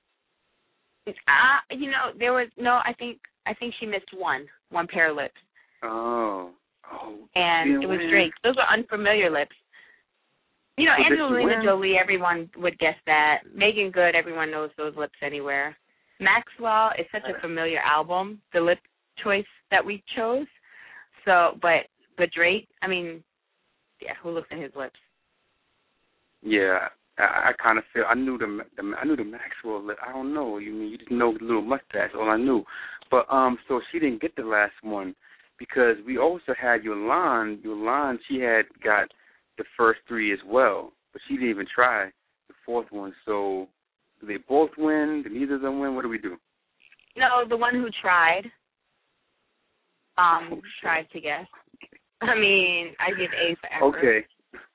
Uh, you know, there was no. I think I think she missed one, one pair of lips, Oh. Oh. and didn't it was win. Drake. Those were unfamiliar lips. You know, So did she Angelina win? Jolie, everyone would guess that. Megan Good, everyone knows those lips anywhere. Maxwell is such a familiar album, the lip choice that we chose. So, but but Drake, I mean, yeah, who looks at his lips? Yeah, I, I kind of feel. I knew the, the I knew the Maxwell lip. I don't know. You mean you didn't know the little mustache? All I knew. But um, so she didn't get the last one because we also had Yolande. Yolande, she had got the first three as well, but she didn't even try the fourth one. So do they both win? Did neither of them win? What do we do? No, the one who tried, um, Oh, tried to guess. I mean, I give A for effort. Okay.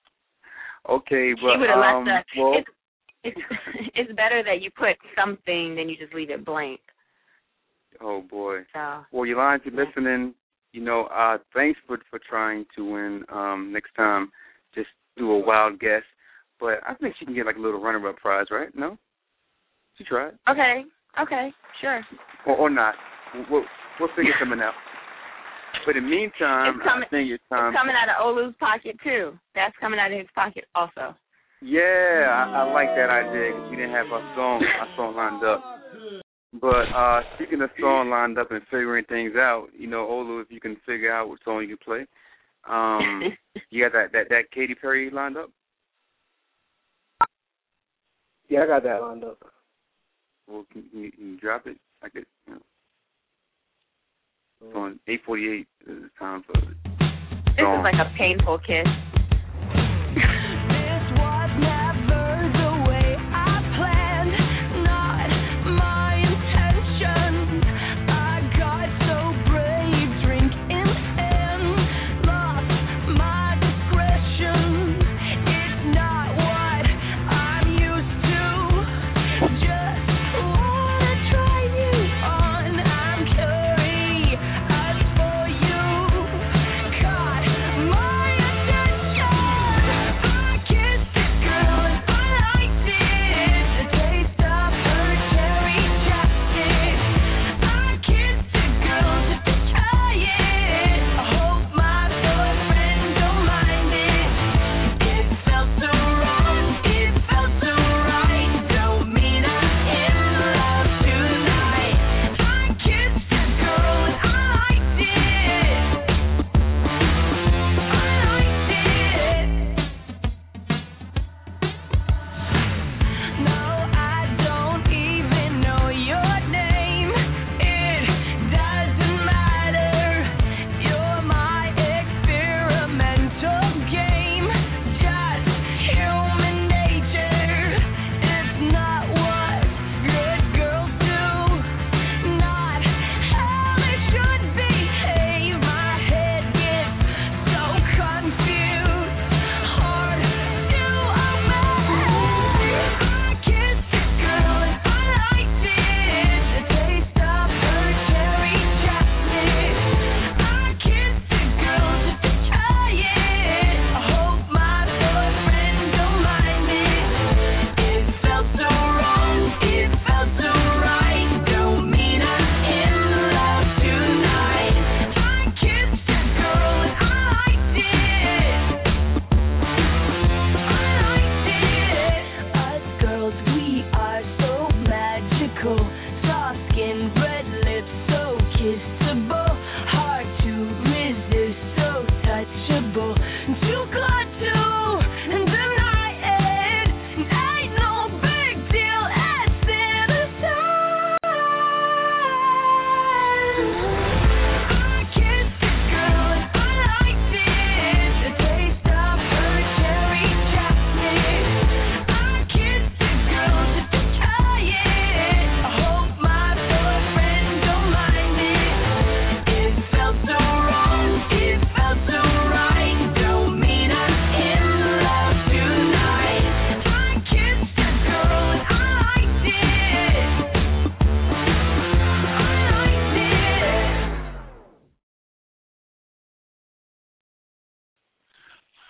Okay, but She would have um, left the. well, It's, it's it's better that you put something than you just leave it blank. oh boy. So Well, Yolande, if you're Yeah. listening, you know, uh, thanks for for trying to win. Um, next time, just do a wild guess. But I think she can get like a little runner-up prize, right? No? She tried. okay, okay, sure. Or, or not. We'll, we'll figure something out. But in the meantime, It's coming- I think it's time. It's coming out of Olu's pocket too. That's coming out of his pocket also. Yeah, I, I like that idea because we didn't have our song, our song lined up. But uh, speaking of song lined up and figuring things out, you know, Olu, if you can figure out what song you can play, um, you got that, that, that Katy Perry lined up? Yeah, I got that lined up. Well, can, can, you, can you drop it? I could, you know. It's on eight forty-eight. It's time for it. This is like a painful kiss. My attention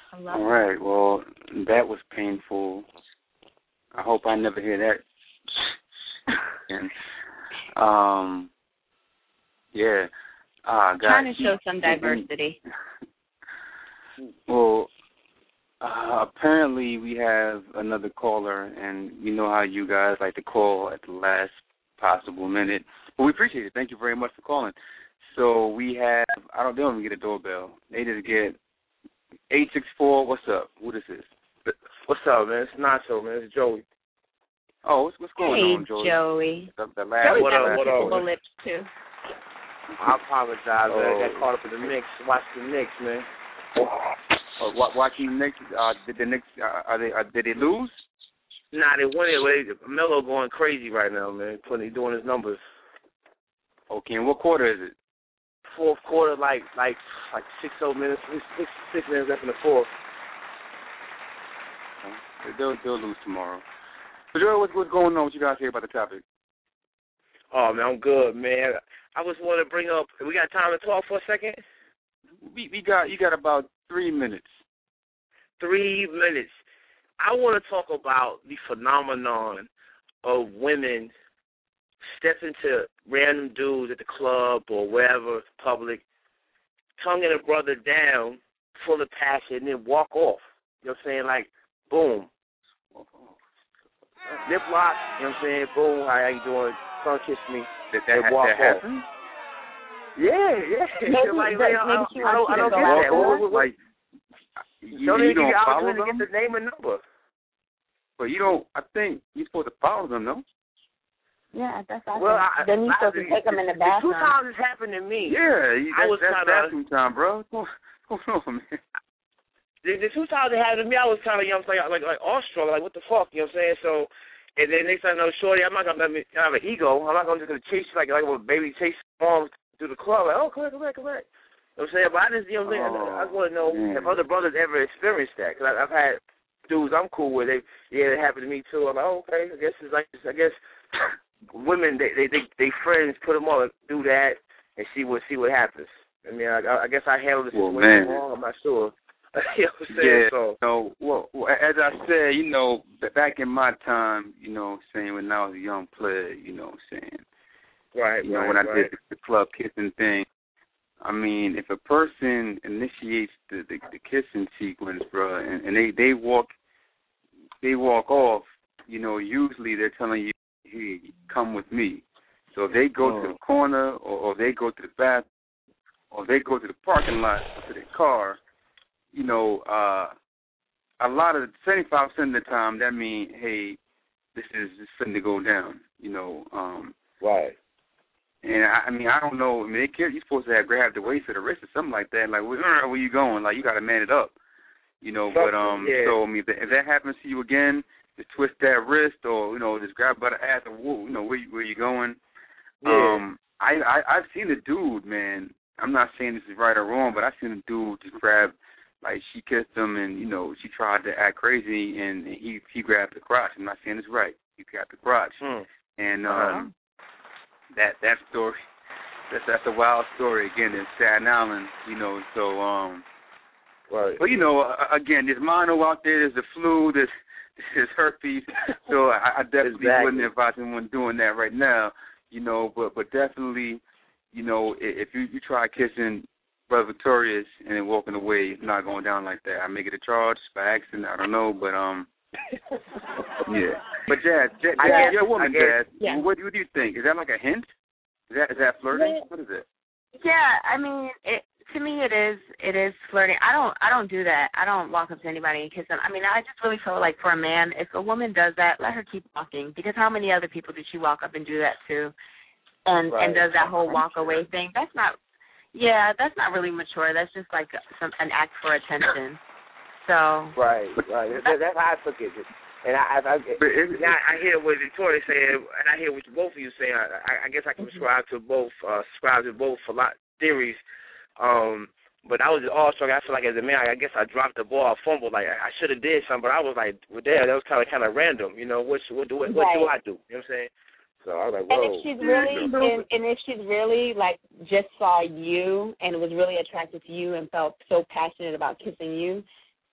I love All right. Well, that was painful. I hope I never hear that again. Um, yeah. Uh, guys, Trying to show some diversity. Well, uh, apparently we have another caller, and we know how you guys like to call at the last possible minute. But we appreciate it. Thank you very much for calling. So we have, I don't, they don't even get a doorbell. They just get eight six four. What's up? Who this is? What's up, man? It's Nacho, man. It's Joey. Oh, what's, what's going hey, on, Joey? Joey. The, the last, Joey what got up, what the up? lips, too. I apologize, man. I Oh. got caught up in the Knicks. Watch the Knicks, man. Uh, wa- watching the Knicks, uh, did the Knicks, uh, are they, uh, did they lose? Nah, they won it. Melo going crazy right now, man. Putting, doing his numbers. Okay, and what quarter is it? Fourth quarter, like like like six oh minutes, six six minutes left in the fourth. They'll, they'll lose tomorrow. So, Joey, what's, what's going on? What you guys hear about the topic? Oh man, I'm good, man. I was want to bring up. We got time to talk for a second. We we got you got about three minutes. Three minutes. I want to talk about the phenomenon of women stepping to random dudes at the club or wherever, public, tonguing a brother down, full of passion, and then walk off. You know what I'm saying? Like, boom. Lip lock, you know what I'm saying? Boom, how you doing? Son kiss me. Did that, and walk that off. happen? Yeah, yeah. Maybe, like, maybe, like, I, maybe she I don't, wants I you don't to get go that. after What, her. what, what, Like, you, don't you even give don't you follow opportunity to them? get the name and number. But you don't, I think you're supposed to follow them, no? Yeah, that's awesome. Well, I, then you're I, supposed to take them in the bathroom. Two times it's happened to me. Yeah, you, I that's, was that's kinda- bathroom time, bro. What's going on, man? The, the two times it happened to me, I was kind of, you know, like, like, like awestruck, like, what the fuck, you know what I'm saying? So, and then next time I know, shorty, I'm not going to let me have an ego. I'm not going to just gonna chase you like, like a baby chase moms through the club. Like, oh, come back, come back, come back. You know what I'm saying? But I just, you know what I'm saying? Oh, I just want to know man. if other brothers ever experienced that. Because I've had dudes I'm cool with. They, yeah, it happened to me, too. I'm like, oh, okay, I guess it's like, I guess women, they, they, they, they friends put them on, do that, and see what, see what happens. I mean, I, I guess I handled the Well, situation man. wrong. I'm not sure. You know what I'm saying? Yeah, So, so, well, well, as I said, you know, b- back in my time, you know what I'm saying, when I was a young player, you know what I'm saying, right, you know, right, when I right. did the, the club kissing thing, I mean, if a person initiates the, the, the kissing sequence, bro, and, and they, they walk they walk off, you know, usually they're telling you, hey, come with me. So if they go Oh. to the corner or, or they go to the bathroom or they go to the parking lot or to their car, you know, uh, a lot of, seventy-five percent of the time, that means, hey, this is something to go down, you know. Um, right. And, I, I mean, I don't know. I mean, they you're supposed to have grabbed the waist or the wrist or something like that. Like, where, where you going? Like, you got to man it up, you know. Something, but, um, yeah. so, I mean, if that, if that happens to you again, just twist that wrist or, you know, just grab by the ass and, whoa, you know, where, you, where you going. Yeah. Um, I, I, I've seen a dude, man. I'm not saying this is right or wrong, but I've seen a dude just grab, like, she kissed him and, you know, she tried to act crazy and, and he he grabbed the crotch. I'm not saying it's right. He grabbed the crotch. Hmm. And um, Uh-huh. that that story, that's that's a wild story. Again, in Staten Island, you know. So, um, right. but you know, uh, again, there's mono out there. There's the flu. There's there's herpes. So I, I definitely Exactly. wouldn't advise anyone doing that right now. You know, but but definitely, you know, if, if you you try kissing Brother Victorious and then walking away, it's not going down like that. I make it a charge by accident. I don't know, but um. Yeah, but Jazz, Jazz, I Jazz guess- you're a woman, I guess- Jazz. Yeah. What, what do you think? Is that like a hint? Is that is that flirting? Yeah. What is it? Yeah, I mean, it, to me, it is it is flirting. I don't I don't do that. I don't walk up to anybody and kiss them. I mean, I just really feel like for a man, if a woman does that, let her keep walking. Because how many other people did she walk up and do that to, and Right. and does that whole walk away thing? That's not. Yeah, that's not really mature. That's just like some an act for attention. So. Right, right. That, that's how I took it. And I, I, I, But it, now I hear what Victoria saying, and I hear what both of you saying. I, I guess I can subscribe to both, uh, subscribe to both a lot theories. Um, but I was all struck. I feel like as a man, I guess I dropped the ball, I fumbled. Like I should have did something, but I was like, well, there, that was kind of kind of random. You know, what what do what, what do I do? You know what I'm saying? So I was like, whoa. And if she's really, and, and if she's really like just saw you and was really attracted to you and felt so passionate about kissing you,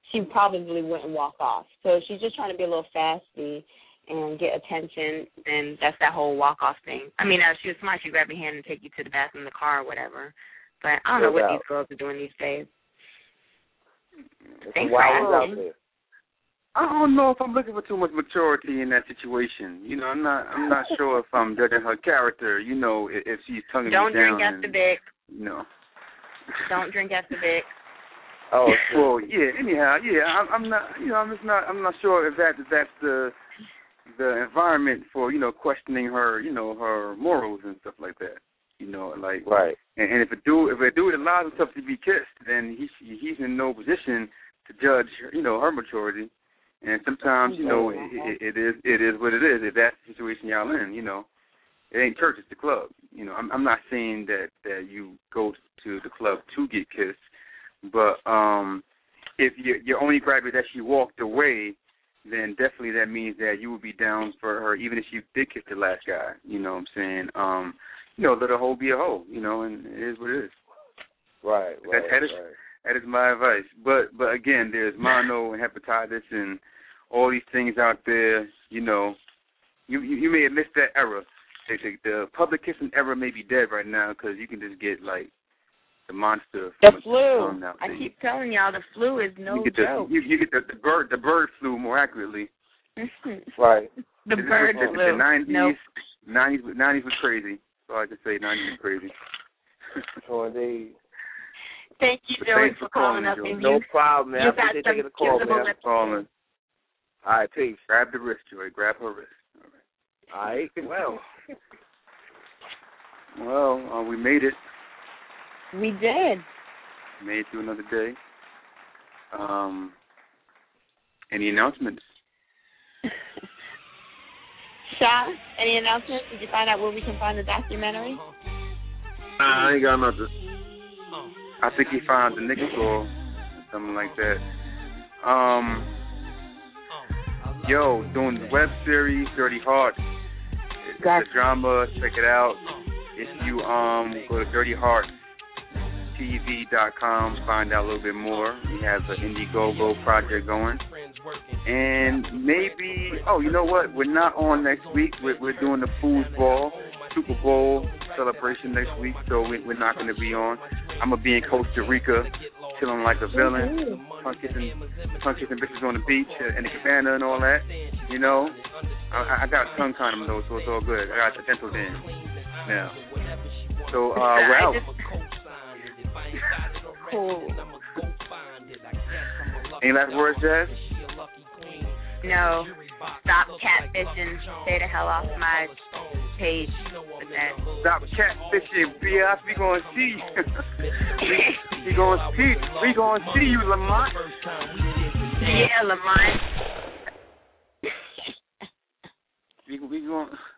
she probably wouldn't walk off. So if she's just trying to be a little fasty and get attention, then that's that whole walk-off thing. I mean, uh, she was smart. She'd grab your hand and take you to the bathroom, the car, or whatever. But I don't know what these girls are doing these days. Thanks for asking. I don't know if I'm looking for too much maturity in that situation. You know, I'm not. I'm not sure if I'm judging her character. You know, if, if she's tonguing Don't me down. drink after Vic. You know. Don't drink after Vic. Oh, well, yeah. Anyhow, yeah. I'm, I'm not. You know, I'm just not. I'm not sure if that if that's the the environment for you know questioning her. You know, her morals and stuff like that. You know, like right. And, and if a dude if a dude allows himself to be kissed, then he's he's in no position to judge. You know, her maturity. And sometimes, you know, it, it, it is it is what it is. If that's the situation y'all in, you know, it ain't church, it's the club. You know, I'm, I'm not saying that, that you go to the club to get kissed, but um, if your your only gripe is that she walked away, then definitely that means that you would be down for her, even if she did kiss the last guy. You know what I'm saying? Um, you know, let a hoe be a hoe. You know, and it is what it is. Right. Right. That, that is, right. That is my advice. But but again, there's mono and hepatitis and all these things out there. You know, you you, you may have missed that era. The, the, the public kissing era may be dead right now because you can just get like the monster. The flu. I keep telling y'all, the flu is no you get joke. The, you, you get the, the bird the bird flu more accurately. Right. The This bird was, flu. The nineties, nope. nineties, nineties was crazy. That's all I can say. Nineties was crazy. So indeed. Thank you, But Joey, thanks for for calling calling, up. Joey. And No you, problem, man. you I appreciate got taking the some call, kissable man. lips. Calling. All right, peace. Grab the wrist, Joey. Grab her wrist. All right. Well. Well, uh, we made it. We did. Made it through another day. Um, any announcements? Sha, any announcements? Did you find out where we can find the documentary? Nah, I ain't got nothing. I think he found the nigga store, something like that. Um, yo, doing the web series Dirty Hearts. It's gotcha. a drama. Check it out. If you um go to dirty hearts T V dot com, find out a little bit more. We have an Indiegogo project going. And maybe, oh, you know what? We're not on next week. We're, we're doing the foosball, Super Bowl celebration next week, so we, we're not going to be on. I'm going to be in Costa Rica, chilling like a villain, punk kissing, punk kissing bitches on the beach and the cabana and all that. You know, I, I got a tongue condom, though, so it's all good. I got the dental dam now. So, uh, we're out. Cool. Any last words, Jazz? No. Stop catfishing. Stay the hell off my page with that. Stop catfishing, bitch. We gonna see you. we, we gonna see. We gonna see you, Lamont. Yeah, Lamont. we we gonna.